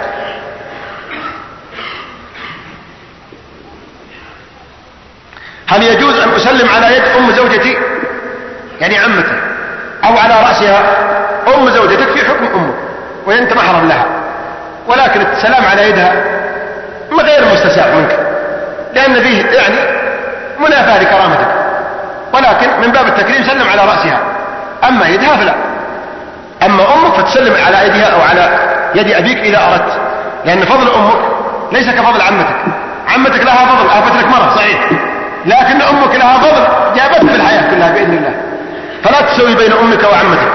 هل يجوز ان اسلم على يد ام زوجتي يعني عمتي او على رأسها؟ ام زوجتك في حكم امك وانت محرم لها، ولكن السلام على يدها غير مستساغ منك، لان فيه يعني منافاة لكرامتك، ولكن من باب التكريم سلم على رأسها، أما يدها فلا. أما أمك فتسلم على يدها أو على يد أبيك إذا أردت، لأن فضل أمك ليس كفضل عمتك. عمتك لها فضل، أهبت لك مرة صحيح، لكن أمك لها فضل جابتك في الحياة كلها بإذن الله، فلا تسوي بين أمك وعمتك.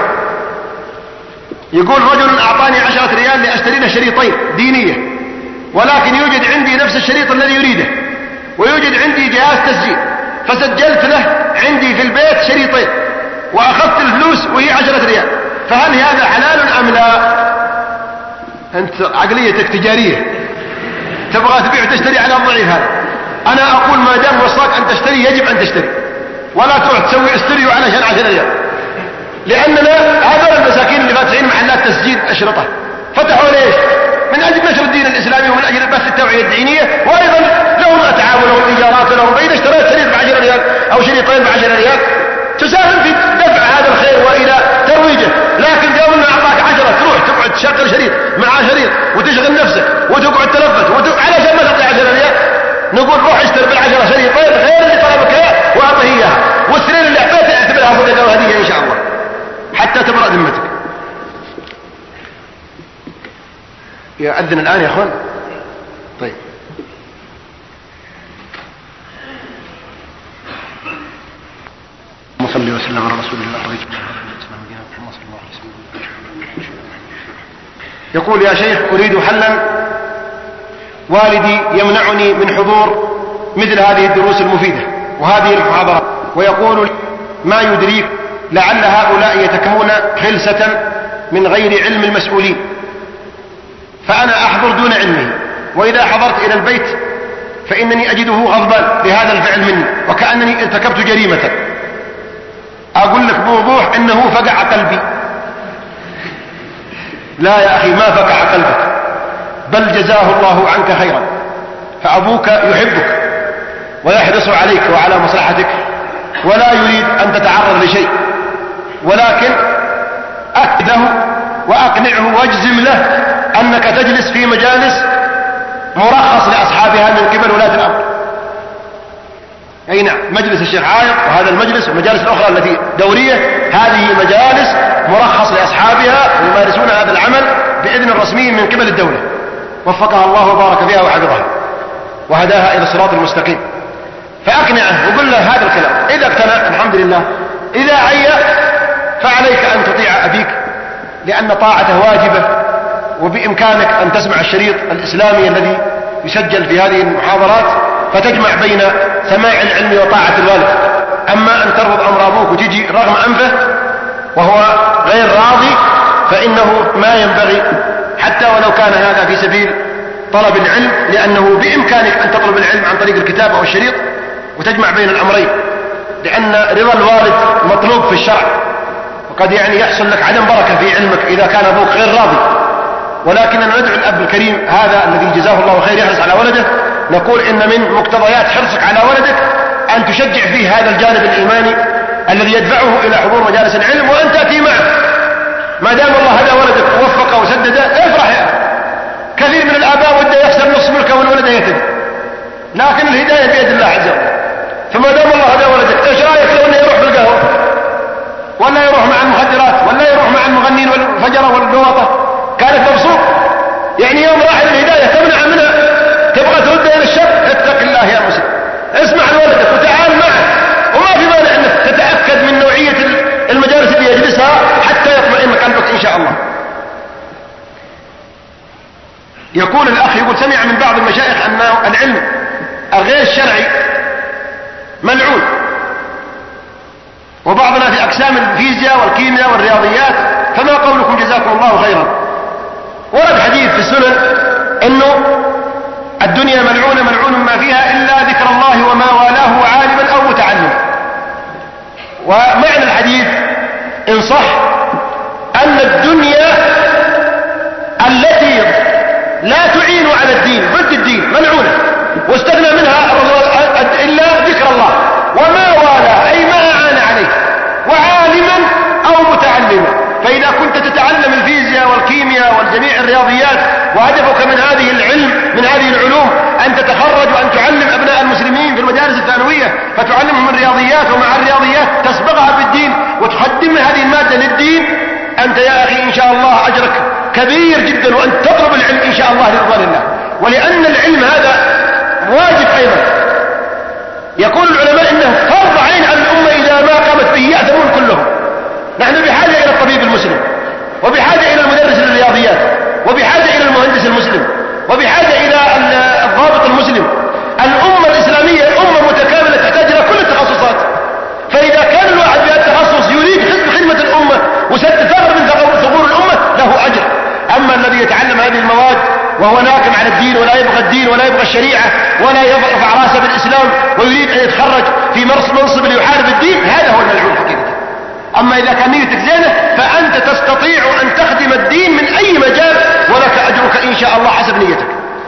يقول: رجل أعطاني عشرة ريال لأشتري له شريطين دينية، ولكن يوجد عندي نفس الشريط الذي يريده، ويوجد عندي جهاز تسجيل، فسجلت له عندي في البيت شريطين وأخذت الفلوس وهي عشرة ريال، فهل هذا حلال أم لا؟ أنت عقليتك تجارية، تبغى تبيع وتشتري على الضعيف هذا. أنا أقول ما دام وصاك أن تشتري يجب أن تشتري، ولا تروح تسوي استريو علشان عشرة ريال، لأننا هذول المساكين اللي فاتحين محلات تسجيل أشرطة فتحوا ليش؟ من أجل نشر الدين الإسلامي ومن أجل بث التوعية الدينية، وأيضا لهم أتعاون لهم إيجارات لهم. فإذا اشتريت شريط بعشرة ريال أو شريطين بعشرة ريال تساهم في دفع هذا الخير وإلى ترويجه. لكن يوم أن أعطاك عشرة تروح تقعد تشغل شريط مع شريط وتشغل نفسك وتقعد تلفت وتق... علشان ما تعطي عشرة ريال. نقول روح اشتري بالعشرة شريطين غير اللي طلبك اياه واعطيه اياها، والسنين اللي اعطيته اعتبرها صدقة وهدية إن شاء الله حتى تبرأ ذمتك. يأذن الآن يا أخوان. طيب صلى الله وسلم على رسول الله. يقول: يا شيخ، أريد حلا، والدي يمنعني من حضور مثل هذه الدروس المفيدة وهذه المحاضرات، ويقول: ما يدريك لعل هؤلاء يتكون خلسة من غير علم المسؤولين، فأنا أحضر دون علمه، وإذا حضرت إلى البيت فإنني أجده غضبان لهذا الفعل مني وكأنني ارتكبت جريمة. أقول لك بوضوح إنه فقع قلبي. لا يا أخي، ما فقع قلبك، بل جزاه الله عنك خيرا، فأبوك يحبك ويحرص عليك وعلى مصلحتك ولا يريد أن تتعرض لشيء، ولكن أكده وأقنعه واجزم له أنك تجلس في مجالس مرخص لأصحابها من قبل ولاة الأمر. أي نعم، مجلس الشيخ عايض وهذا المجلس والمجالس الأخرى التي دورية، هذه مجالس مرخص لأصحابها ويمارسون هذا العمل بإذن رسمي من قبل الدولة، وفقها الله وبارك فيها وحفظها وهداها إلى الصراط المستقيم. فأقنعه وقل له هذا الكلام، إذا اقتنع الحمد لله، إذا عي فعليك أن تطيع أبيك لأن طاعته واجبة، وبإمكانك أن تسمع الشريط الإسلامي الذي يسجل في هذه المحاضرات فتجمع بين سماع العلم وطاعة الوالد. أما أن ترفض أمر أبوك وتجي رغم أنفه وهو غير راضي فإنه ما ينبغي، حتى ولو كان هذا في سبيل طلب العلم، لأنه بإمكانك أن تطلب العلم عن طريق الكتاب أو الشريط وتجمع بين الأمرين، لأن رضا الوالد مطلوب في الشرع، وقد يعني يحصل لك عدم بركة في علمك إذا كان أبوك غير راضي. ولكننا ندعو الأب الكريم هذا الذي جزاه الله خير يحرص على ولده، نقول إن من مقتضيات حرصك على ولدك أن تشجع فيه هذا الجانب الإيماني الذي يدفعه إلى حضور مجالس العلم، وأن تأتي معه. ما دام الله هدى ولدك ووفقه وسدده افرح يا أخي. كثير من الآباء وده يخسر نصف ملكه والولد يهتدي، لكن الهداية بيد الله عز وجل. فما دام الله هدى ولدك، ايش رايك لو انه يروح بالقهوة ولا يروح مع المخدرات ولا يروح مع المغنين والفجرة واللواطة؟ كانت مبسوط. يعني يوم راح الهداية تمنع منها، تبغى ترده الى الشر، اتق الله يا مسلم، اسمع لولدك وتعال معه، وما في مانع انك تتأكد من نوعية المجالس اللي يجلسها حتى يطمئن قلبك ان شاء الله. يقول الأخ، يقول: سمع من بعض المشايخ أن العلم الغير الشرعي ملعون، وبعضنا في أقسام الفيزياء والكيمياء والرياضيات، فما قولكم جزاكم الله خيرا؟ ورد حديث في السنن أنه الدنيا ملعونة ملعون ما فيها إلا ذكر الله وما والاه عالما أو متعلما. ومعنى الحديث إن صح أن الدنيا التي لا تعين على الدين ضد الدين ملعونة، واستغنى منها إلا ذكر الله وما والاه، أي ما أعان عليه، وعالما أو متعلما. فإذا كنت تتعلم الفيزياء والكيمياء والجميع الرياضيات وهدفك من هذه العلم من هذه العلوم أن تتخرج وأن تعلم أبناء المسلمين في المدارس الثانوية، فتعلمهم الرياضيات، ومع الرياضيات تصبغها بالدين وتقدم هذه المادة للدين، أنت يا أخي إن شاء الله أجرك كبير جدا، وأن تطلب العلم إن شاء الله لرضوان الله. ولأن العلم هذا واجب أيضا، يقول العلماء إنه فرض عين على الأمة، إذا ما قامت به يأثمون كلهم. نحن بحاجة إلى الطبيب المسلم، وبحاجة إلى المدرس للرياضيات، وبحاجة إلى المهندس المسلم، وبحاجة إلى الضابط المسلم. الأمة الإسلامية أمة متكاملة تحتاج إلى كل التخصصات. فإذا كان الواحد بهذا التخصص يريد خدمة الأمة وسد ثغر من ثغور الأمة له أجر. أما الذي يتعلم هذه المواد وهو ناكم على الدين ولا يبغى الدين ولا يبغى الشريعة ولا يرفع راسه بالإسلام ويريد أن يتخرج في منصب ليحارب الدين، هذا هو الملعون حقيقة. أما إذا كان نيتك زينة فأنت تستطيع أن تخدم الدين من أي مجال، ولك أجرك إن شاء الله حسب نيتك.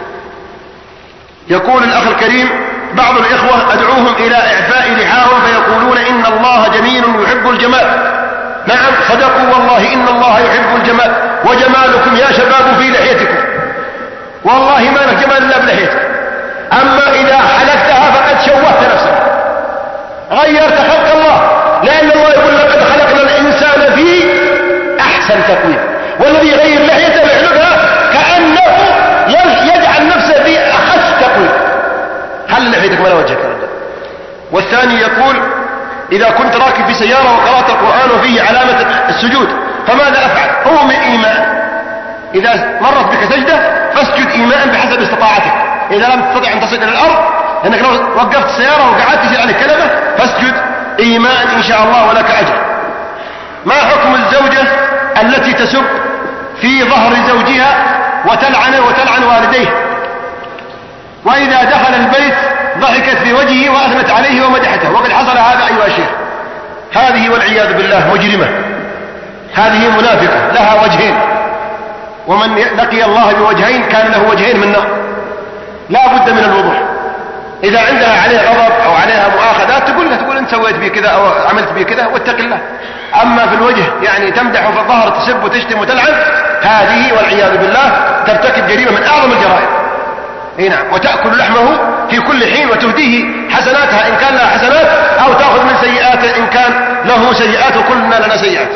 يقول الأخ الكريم: بعض الإخوة أدعوهم إلى إعفاء لحاهم فيقولون إن الله جميل يحب الجمال. نعم صدقوا والله، إن الله يحب الجمال، وجمالكم يا شباب في لحيتكم، والله ما لك جمال إلا بلحيتك. أما إذا حلقتها فقد شوهت نفسك، غيرت خلق الله، لأن الله يقول: لقد خلقنا الإنسان في أحسن تقويم. والذي يغير لحيته ويحلقها كأنه يجعل نفسه في أخس تقويم. خلي لحيتك ولا وجهك يا رجل. والثاني يقول: إذا كنت راكب في سيارة وقرأت القرآن وفيه علامة السجود فماذا أفعل؟ هو من إيمان، إذا مرت بك سجدة فاسجد إيماء بحسب استطاعتك. إذا لم تستطع أن تصل إلى الأرض، لأنك لو وقفت السيارة وقعدت يصير عليك كلمة، فاسجد إيماء إن شاء الله ولك أجر. ما حكم الزوجة التي تسب في ظهر زوجها وتلعن وتلعن والديه، وإذا دخل البيت ضحكت في وجهه وأثنت عليه ومدحته، وقد حصل هذا أيها الشيخ؟ هذه والعياذ بالله مجرمة، هذه منافقة لها وجهين، ومن لقي الله بوجهين كان له وجهين من نار. لا بد من الوضوح. إذا عندها عليه غضب أو عليها مؤاخذات تقول لها، تقول أنت سويت بي كذا أو عملت بي كذا واتق الله. أما في الوجه يعني تمدح وفي الظهر تسب وتشتم وتلعن، هذه والعياذ بالله ترتكب جريمة من أعظم الجرائم. اي نعم، وتأكل لحمه في كل حين وتهديه حسناتها إن كان لها حسنات، أو تأخذ من سيئاته إن كان له سيئات، وكلنا لنا سيئات.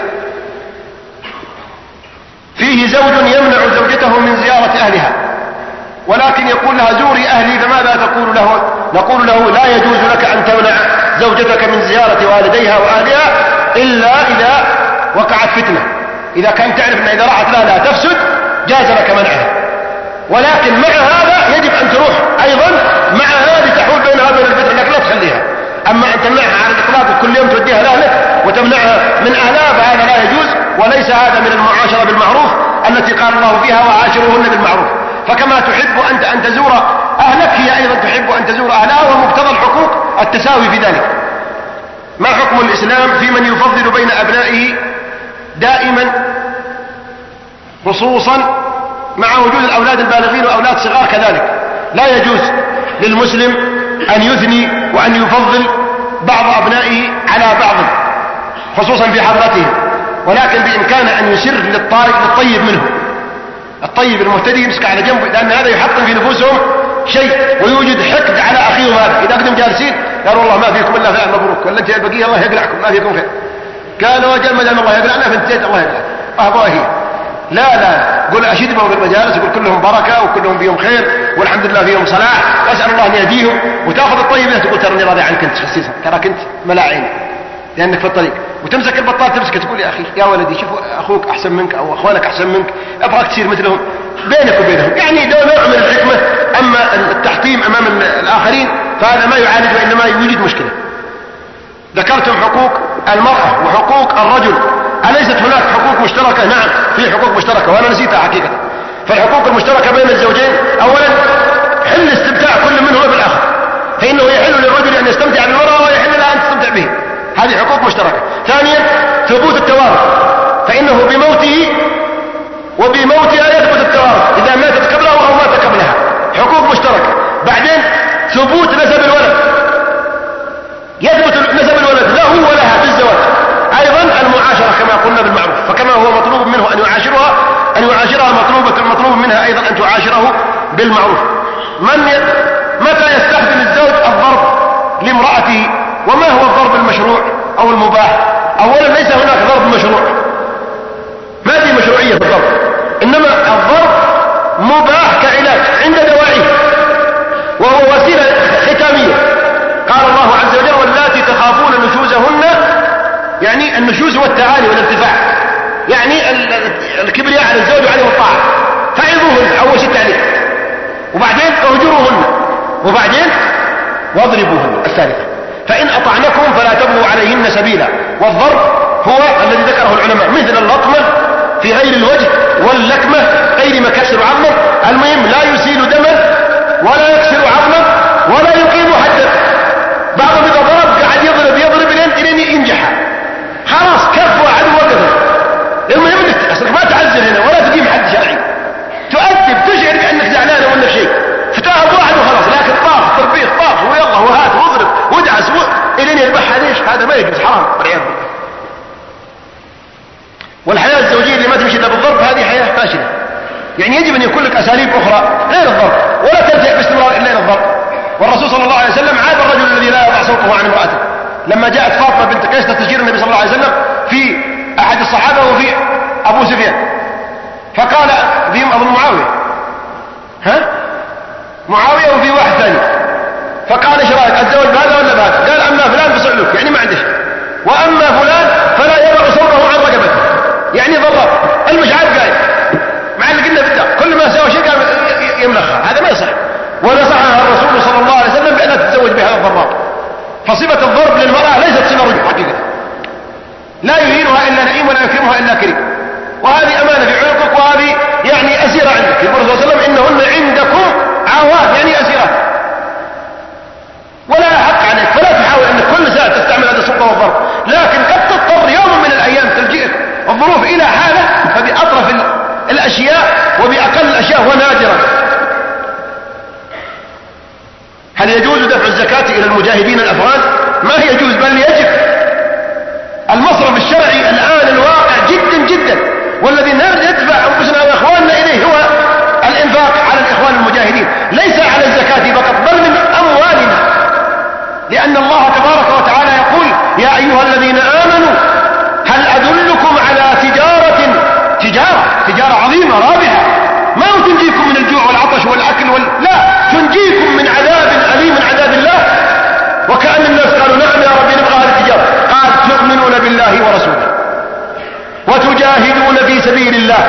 فيه زوج يمنع زوجته من زيارة أهلها، ولكن يقول لها زوري أهلي، فماذا تقول له؟ نقول له لا يجوز لك أن تمنع زوجتك من زيارة والديها وأهلها إلا إذا وقعت فتنة. إذا كان تعرف أن إذا راحت لها لا تفسد جاز لك منعها، ولكن مع هذا يجب أن تروح أيضا مع هذه تحول بينها وبين الفتنة، لكن لا تخليها. أما أن تمنعها على الإطلاق كل يوم توديها لأهلك وتمنعها من أهلها فهذا لا يجوز، وليس هذا من المعاشرة بالمعروف التي قال الله فيها وعاشروهن بالمعروف. فكما تحب أنت أن تزور أهلك هي أيضا تحب أن تزور أهلها، ومقتضى الحقوق التساوي في ذلك. ما حكم الإسلام في من يفضل بين أبنائه دائما، خصوصا مع وجود الأولاد البالغين وأولاد صغار كذلك؟ لا يجوز للمسلم أن يثني وأن يفضل بعض أبنائه على بعض خصوصا في حضرتهم، ولكن بإمكانه أن يسر للطيب منه، الطيب المهتدي يمسك على جنبه، لأن هذا يحطم في نفوسهم شيء ويوجد حقد على أخيهم هذا. إذا قدم جالسين قالوا والله ما فيكم إلا خير، مبروك، ولا أنت البقية الله يقلعكم ما فيكم خير. قالوا أجل ما دام الله يقلعنا فانتهيت الله يقلعك، أهبوا هي. لا لا، قل أشدهم في المجالس يقول كلهم بركة وكلهم فيهم خير والحمد لله فيهم صلاح وأسأل الله أن يهديهم، وتأخذ الطيب له تقول ترى راضي عنك أنت خسيسا، تراك أنت ملاعين لأنك في الطريق، وتمسك البطال تمسك تقول يا أخي يا ولدي شوف أخوك أحسن منك أو أخوانك أحسن منك، أبغاك تصير مثلهم بينك وبينهم، يعني ده نوع من الحكمة. أما التحطيم أمام الآخرين فهذا ما يعالج وإنما يوجد مشكلة. ذكرتم حقوق المرأة وحقوق الرجل، أليست هناك حقوق مشتركة؟ نعم في حقوق مشتركة وأنا نسيتها حقيقة. فالحقوق المشتركة بين الزوجين أولا حل استمتاع كل منهما بالآخر، فإنه يحل للرجل أن يستمتع بالمرأة ويحل لها أن تستمتع به، هذه حقوق مشتركة. ثانيا ثبوت التوارث، فإنه بموته وبموتها يثبت التوارث إذا ماتت قبله أو مات قبلها، حقوق مشتركة. بعدين ثبوت نسب الولد، يثبت نسب الولد له ولها بالزواج. أيضا المعاشرة كما قلنا بالمعروف، فكما هو مطلوب منه أن يعاشرها أن يعاشرها مطلوبة المطلوب منها أيضا أن تعاشره بالمعروف. من ي... متى يستخدم الزوج الضرب لامرأته؟ وما هو الضرب المشروع أو المباح؟ أولا ليس هناك ضرب مشروع، ما في مشروعية في الضرب، إنما الضرب مباح كعلاج عند دواعيه، وهو وسيلة ختامية. قال الله عز وجل واللاتي تخافون نشوزهن، يعني النشوز هو التعالي والارتفاع، يعني الكبرياء على الزوج وعليه الطاعة، فعظوهن أول شيء التعليم، وبعدين اهجروهن، وبعدين واضربوهن الثالثة، فإن أطعنكم فلا تبغوا عليهن سبيلا. والضرب هو الذي ذكره العلماء مثل اللطمة في غير الوجه واللكمة غير ما كسر عظمه، المهم لا يسيل دما ولا يكسر عظمه ولا يقيم حدا. بعضهم إذا ضرب قاعد يضرب يضرب لين ينجح، خلاص كفوا عدو وقفه. المهم انك اصلك ما تعزل هنا ولا تقيم حد شرعي، تؤدب تشعر بانك زعلان ولا شيء، فتاهب واحد وخلاص، لكن طاف تربيخ طاف ويلا وهات واضرب وادعس الين يذبحها، ليش؟ هذا ما يجوز، حرام والعياذ بالله. والحياة الزوجية اللي ما تمشي الا بالضرب هذه حياة فاشلة، يعني يجب ان يكون لك اساليب اخرى غير الضرب، ولا تلجأ باستمرار الا الى الضرب. والرسول صلى الله عليه وسلم عاب الرجل الذي لا يضع صوته عن امرأته، لما جاءت فاطمة بنت قيس تستشير النبي صلى الله عليه وسلم في احد الصحابة وفي ابو سفيان، فقال فيهم اظن معاوية ها معاوية وفي واحد ثاني، فقال ايش رايك اتزوج بهذا ولا بهذا؟ قال اما فلان فصعلوك، يعني ما عنده، واما فلان فلا يضع صوته عن رقبته، يعني ضرب المش عارف قايل، مع اللي قلنا وصفة الضرب للمرأة ليست صفة رجل حقيقة، لا يهينها إلا نعيم ولا يكرمها إلا كريم، وهذه أمانة في عنقك، وهذه يعني أسيرة عندك. يقول الرسول صلى الله عليه وسلم إنهن عندكم عوان، يعني أسيرات، ولا حق عليك، فلا تحاول أنك كل ساعة تستعمل هذا السلطة والضرب، لكن قد تضطر يوم من الأيام تلجئك الظروف إلى حالة، فبأطرف الأشياء وبأقل الأشياء ونادرا. هل يجوز دفع الزكاة إلى المجاهدين الأفغان؟ ما يجوز، بل يجب. المصرف الشرعي الآن الواقع جدا جدا، والذي ندفع أنفسنا وإخواننا إليه هو الإنفاق على الإخوان المجاهدين، ليس على الزكاة فقط بل من أموالنا، لأن الله تبارك وتعالى يقول يا أيها الذين آمنوا هل أدلكم على تجارة تجارة تجارة عظيمة رابحة ما تنجيكم من الجوع والعطش والأكل وال... لا تنجيكم من عذاب أليم من عذاب الله. وكأن الناس قالوا نعم يا رب نبغى هذه التجارة، قال تؤمنون بالله ورسوله وتجاهدون في سبيل الله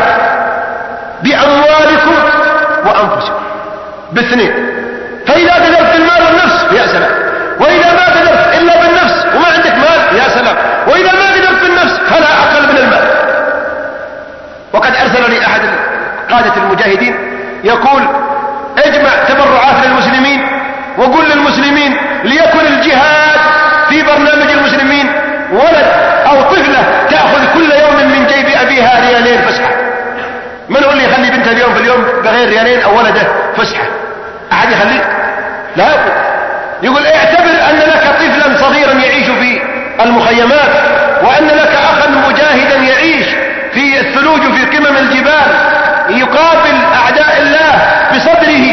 بأموالكم وأنفسكم، باثنين. فإذا قدرت المال والنفس يا سلام، وإذا ما قدرت إلا بالنفس وما عندك مال يا سلام، وإذا ما قدرت بالنفس فلا أقل من المال. وقد أرسل لي أحد قادة المجاهدين يقول اجمع تبرعات للمسلمين وقل للمسلمين ليكن الجهاد في برنامج المسلمين، ولد أو طفلة تأخذ كل يوم من جيب أبيها ريالين فسحة. من هو اللي يخلي بنته اليوم في اليوم بغير ريالين أو ولده فسحة؟ أحد يخليه؟ لا. يقول اعتبر أن لك طفلا صغيرا يعيش في المخيمات، وأن لك أخا مجاهدا يعيش في الثلوج في قمم الجبال يقابل أعداء الله بصدره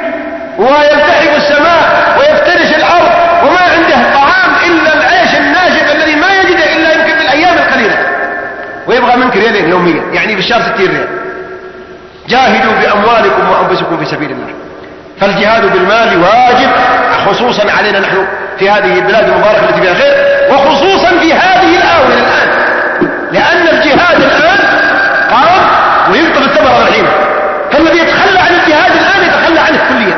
ويلتحف السماء ويفترش الأرض وما عنده طعام إلا العيش الناشف الذي ما يجده إلا يمكن في الأيام القليلة، ويبغى منك ريالين يوميا، يعني بالشهر ستين ريال. جاهدوا بأموالكم وأنفسكم في سبيل الله. فالجهاد بالمال واجب خصوصا علينا نحن في هذه البلاد المباركة التي فيها خير، وخصوصا في هذه الآونة الآن، لأن الجهاد الآن قام وينطق الثمرة الحين، فالذي يتخلى عن الجهاد الآن يتخلى عنه كليا.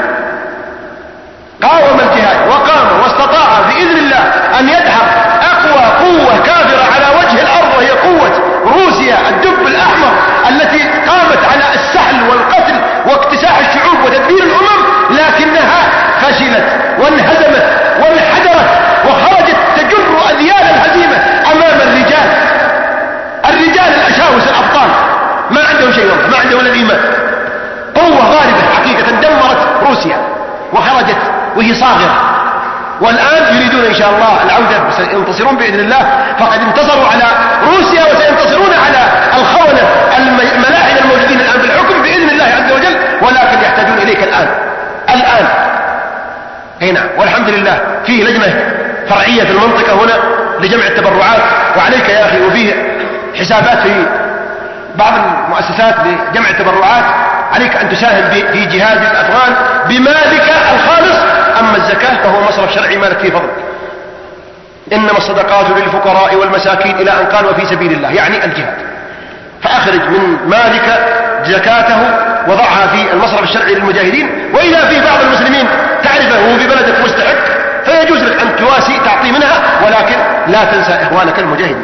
قاوم الجهاد وقام واستطاع بإذن الله أن يدحر أقوى قوة كافرة على وجه الأرض، وهي قوة روسيا الدب الأحمر التي قامت على السحل والقتل واكتساح الشعوب وتدمير الأمم، لكنها فشلت وانهزمت وانحدرت وخرجت تجر أذيال الهزيمة أمام الرجال الرجال الأشاوس الأبطال، ما عندهم شيء والله، ما عندهم الإيمان. قوة غالبة حقيقة دمرت روسيا وخرجت وهي صاغرة، والآن يريدون إن شاء الله العودة وسينتصرون بإذن الله، فقد انتصروا على روسيا وسينتصرون على الخونة الملاحدة الموجودين الآن بالحكم بإذن الله عز وجل، ولكن يحتاجون إليك الآن الآن هنا. والحمد لله فيه لجنة فرعية في المنطقة هنا لجمع التبرعات، وعليك يا أخي، وفيه حسابات في بعض المؤسسات لجمع التبرعات، عليك أن تساهم في جهاد الأفغان بمالك الخالص. أما الزكاة فهو مصرف شرعي مالك فيه فضل. إنما الصدقات للفقراء والمساكين إلى أن قال وفي سبيل الله، يعني الجهاد. فأخرج من مالك زكاته وضعها في المصرف الشرعي للمجاهدين، وإذا في بعض المسلمين تعرفه وهو في بلدك مستحق فيجوز لك أن تواسي تعطي منها، ولكن لا تنسى إخوانك المجاهدين.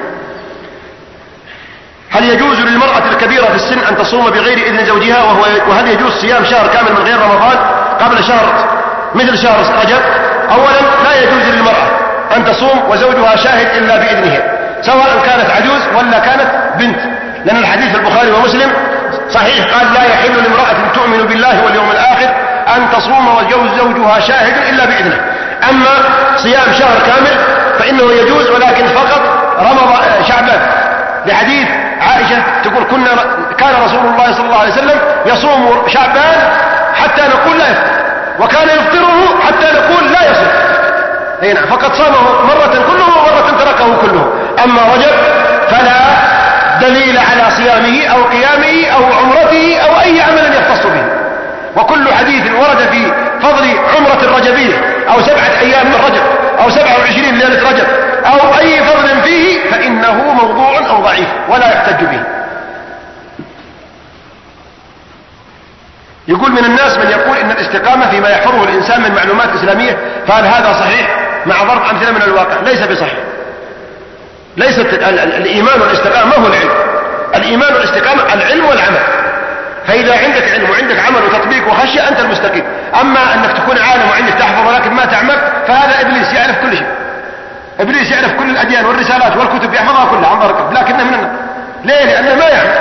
هل يجوز للمرأة الكبيرة في السن أن تصوم بغير إذن زوجها؟ وهو وهل يجوز صيام شهر كامل من غير رمضان قبل شهر مثل شهر رجب؟ أولا لا يجوز للمرأة أن تصوم وزوجها شاهد إلا بإذنها، سواء كانت عجوز ولا كانت بنت، لأن الحديث في البخاري ومسلم صحيح قال لا يحل لامرأة تؤمن بالله واليوم الآخر أن تصوم وجوز زوجها شاهد إلا بإذنه. أما صيام شهر كامل فإنه يجوز، ولكن فقط رمضان شعبان، لحديث عائشة تقول كنا كان رسول الله صلى الله عليه وسلم يصوم شعبان حتى نقول لا يفطر، وكان يفطره حتى نقول لا يصوم. هنا فقد صامه مرة كله ومرة تركه كله. أما رجب فلا دليل على صيامه أو قيامه أو عمرته أو أي عمل يختص به. وكل حديث ورد في فضل عمرة الرجبية أو سبعة أيام من رجب أو سبعة وعشرين ليلة رجب أو أي فضل فيه فإنه موضوع أو ضعيف ولا يحتج به. يقول من الناس من يقول إن الاستقامة فيما يحفظه الإنسان من معلومات إسلامية، فهل هذا صحيح؟ مع ضرب أمثلة من الواقع ليس بصحيح. ليست الإيمان والاستقامة ما هو العلم. الإيمان والاستقامة العلم والعمل. فإذا عندك علم وعندك عمل وتطبيق وخشية أنت المستقيم. أما أنك تكون عالم وعندك تحفظ ولكن ما تعمل فهذا إبليس يعرف كل شيء. إبليس يعرف كل الأديان والرسالات والكتب يحفظها كلها عن ظهر قلب لكنه من النار. ليه؟ لأنه ما يعمل.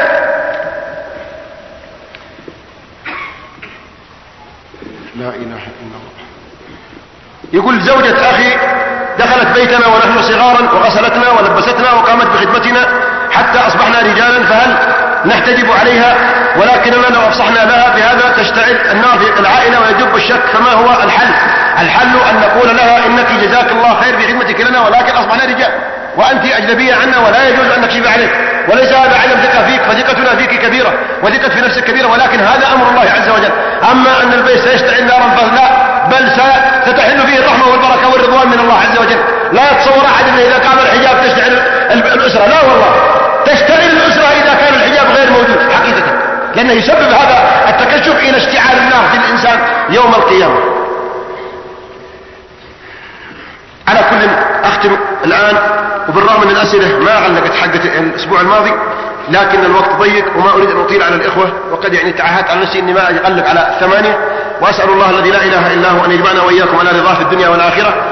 لا إله إلا الله. يقول زوجة أخي دخلت بيتنا ونحن صغارا وغسلتنا ولبستنا وقامت بخدمتنا حتى أصبحنا رجالا، فهل نحتجب عليها؟ ولكننا لو أفصحنا لها بهذا تشتعل النار في العائلة ويجب الشك، فما هو الحل؟ الحل أن نقول لها إنك جزاك الله خير بخدمتك لنا ولكن أصبحنا رجال وأنت أجنبية عنا ولا يجوز أن نكشف عليك، وليس هذا عدم ثقة فيك، فثقتنا فيك كبيرة وثقة في نفسك كبيرة، ولكن هذا أمر الله عز وجل. أما أن البيت سيشتعل نارا فلا، بل ستحل فيه الرحمة والبركة والرضوان من الله عز وجل. لا يتصور أحد أن إذا قام الحجاب تشتعل الأسرة، لا والله، تشتعل الأسرة إذا كان الحجاب غير موجود حقيقة، لأنه يسبب هذا التكشف إلى اشتعال النار في الإنسان يوم القيامة. على كل أختم الآن، وبالرغم من الأسئلة ما علقت حقة الأسبوع الماضي لكن الوقت ضيق وما أريد أن أطيل على الإخوة، وقد يعني تعهدت على نفسي أني ما أقلق على الثمانية، وأسأل الله الذي لا إله إلا هو أن يجمعنا وإياكم على رضاه في الدنيا والآخرة.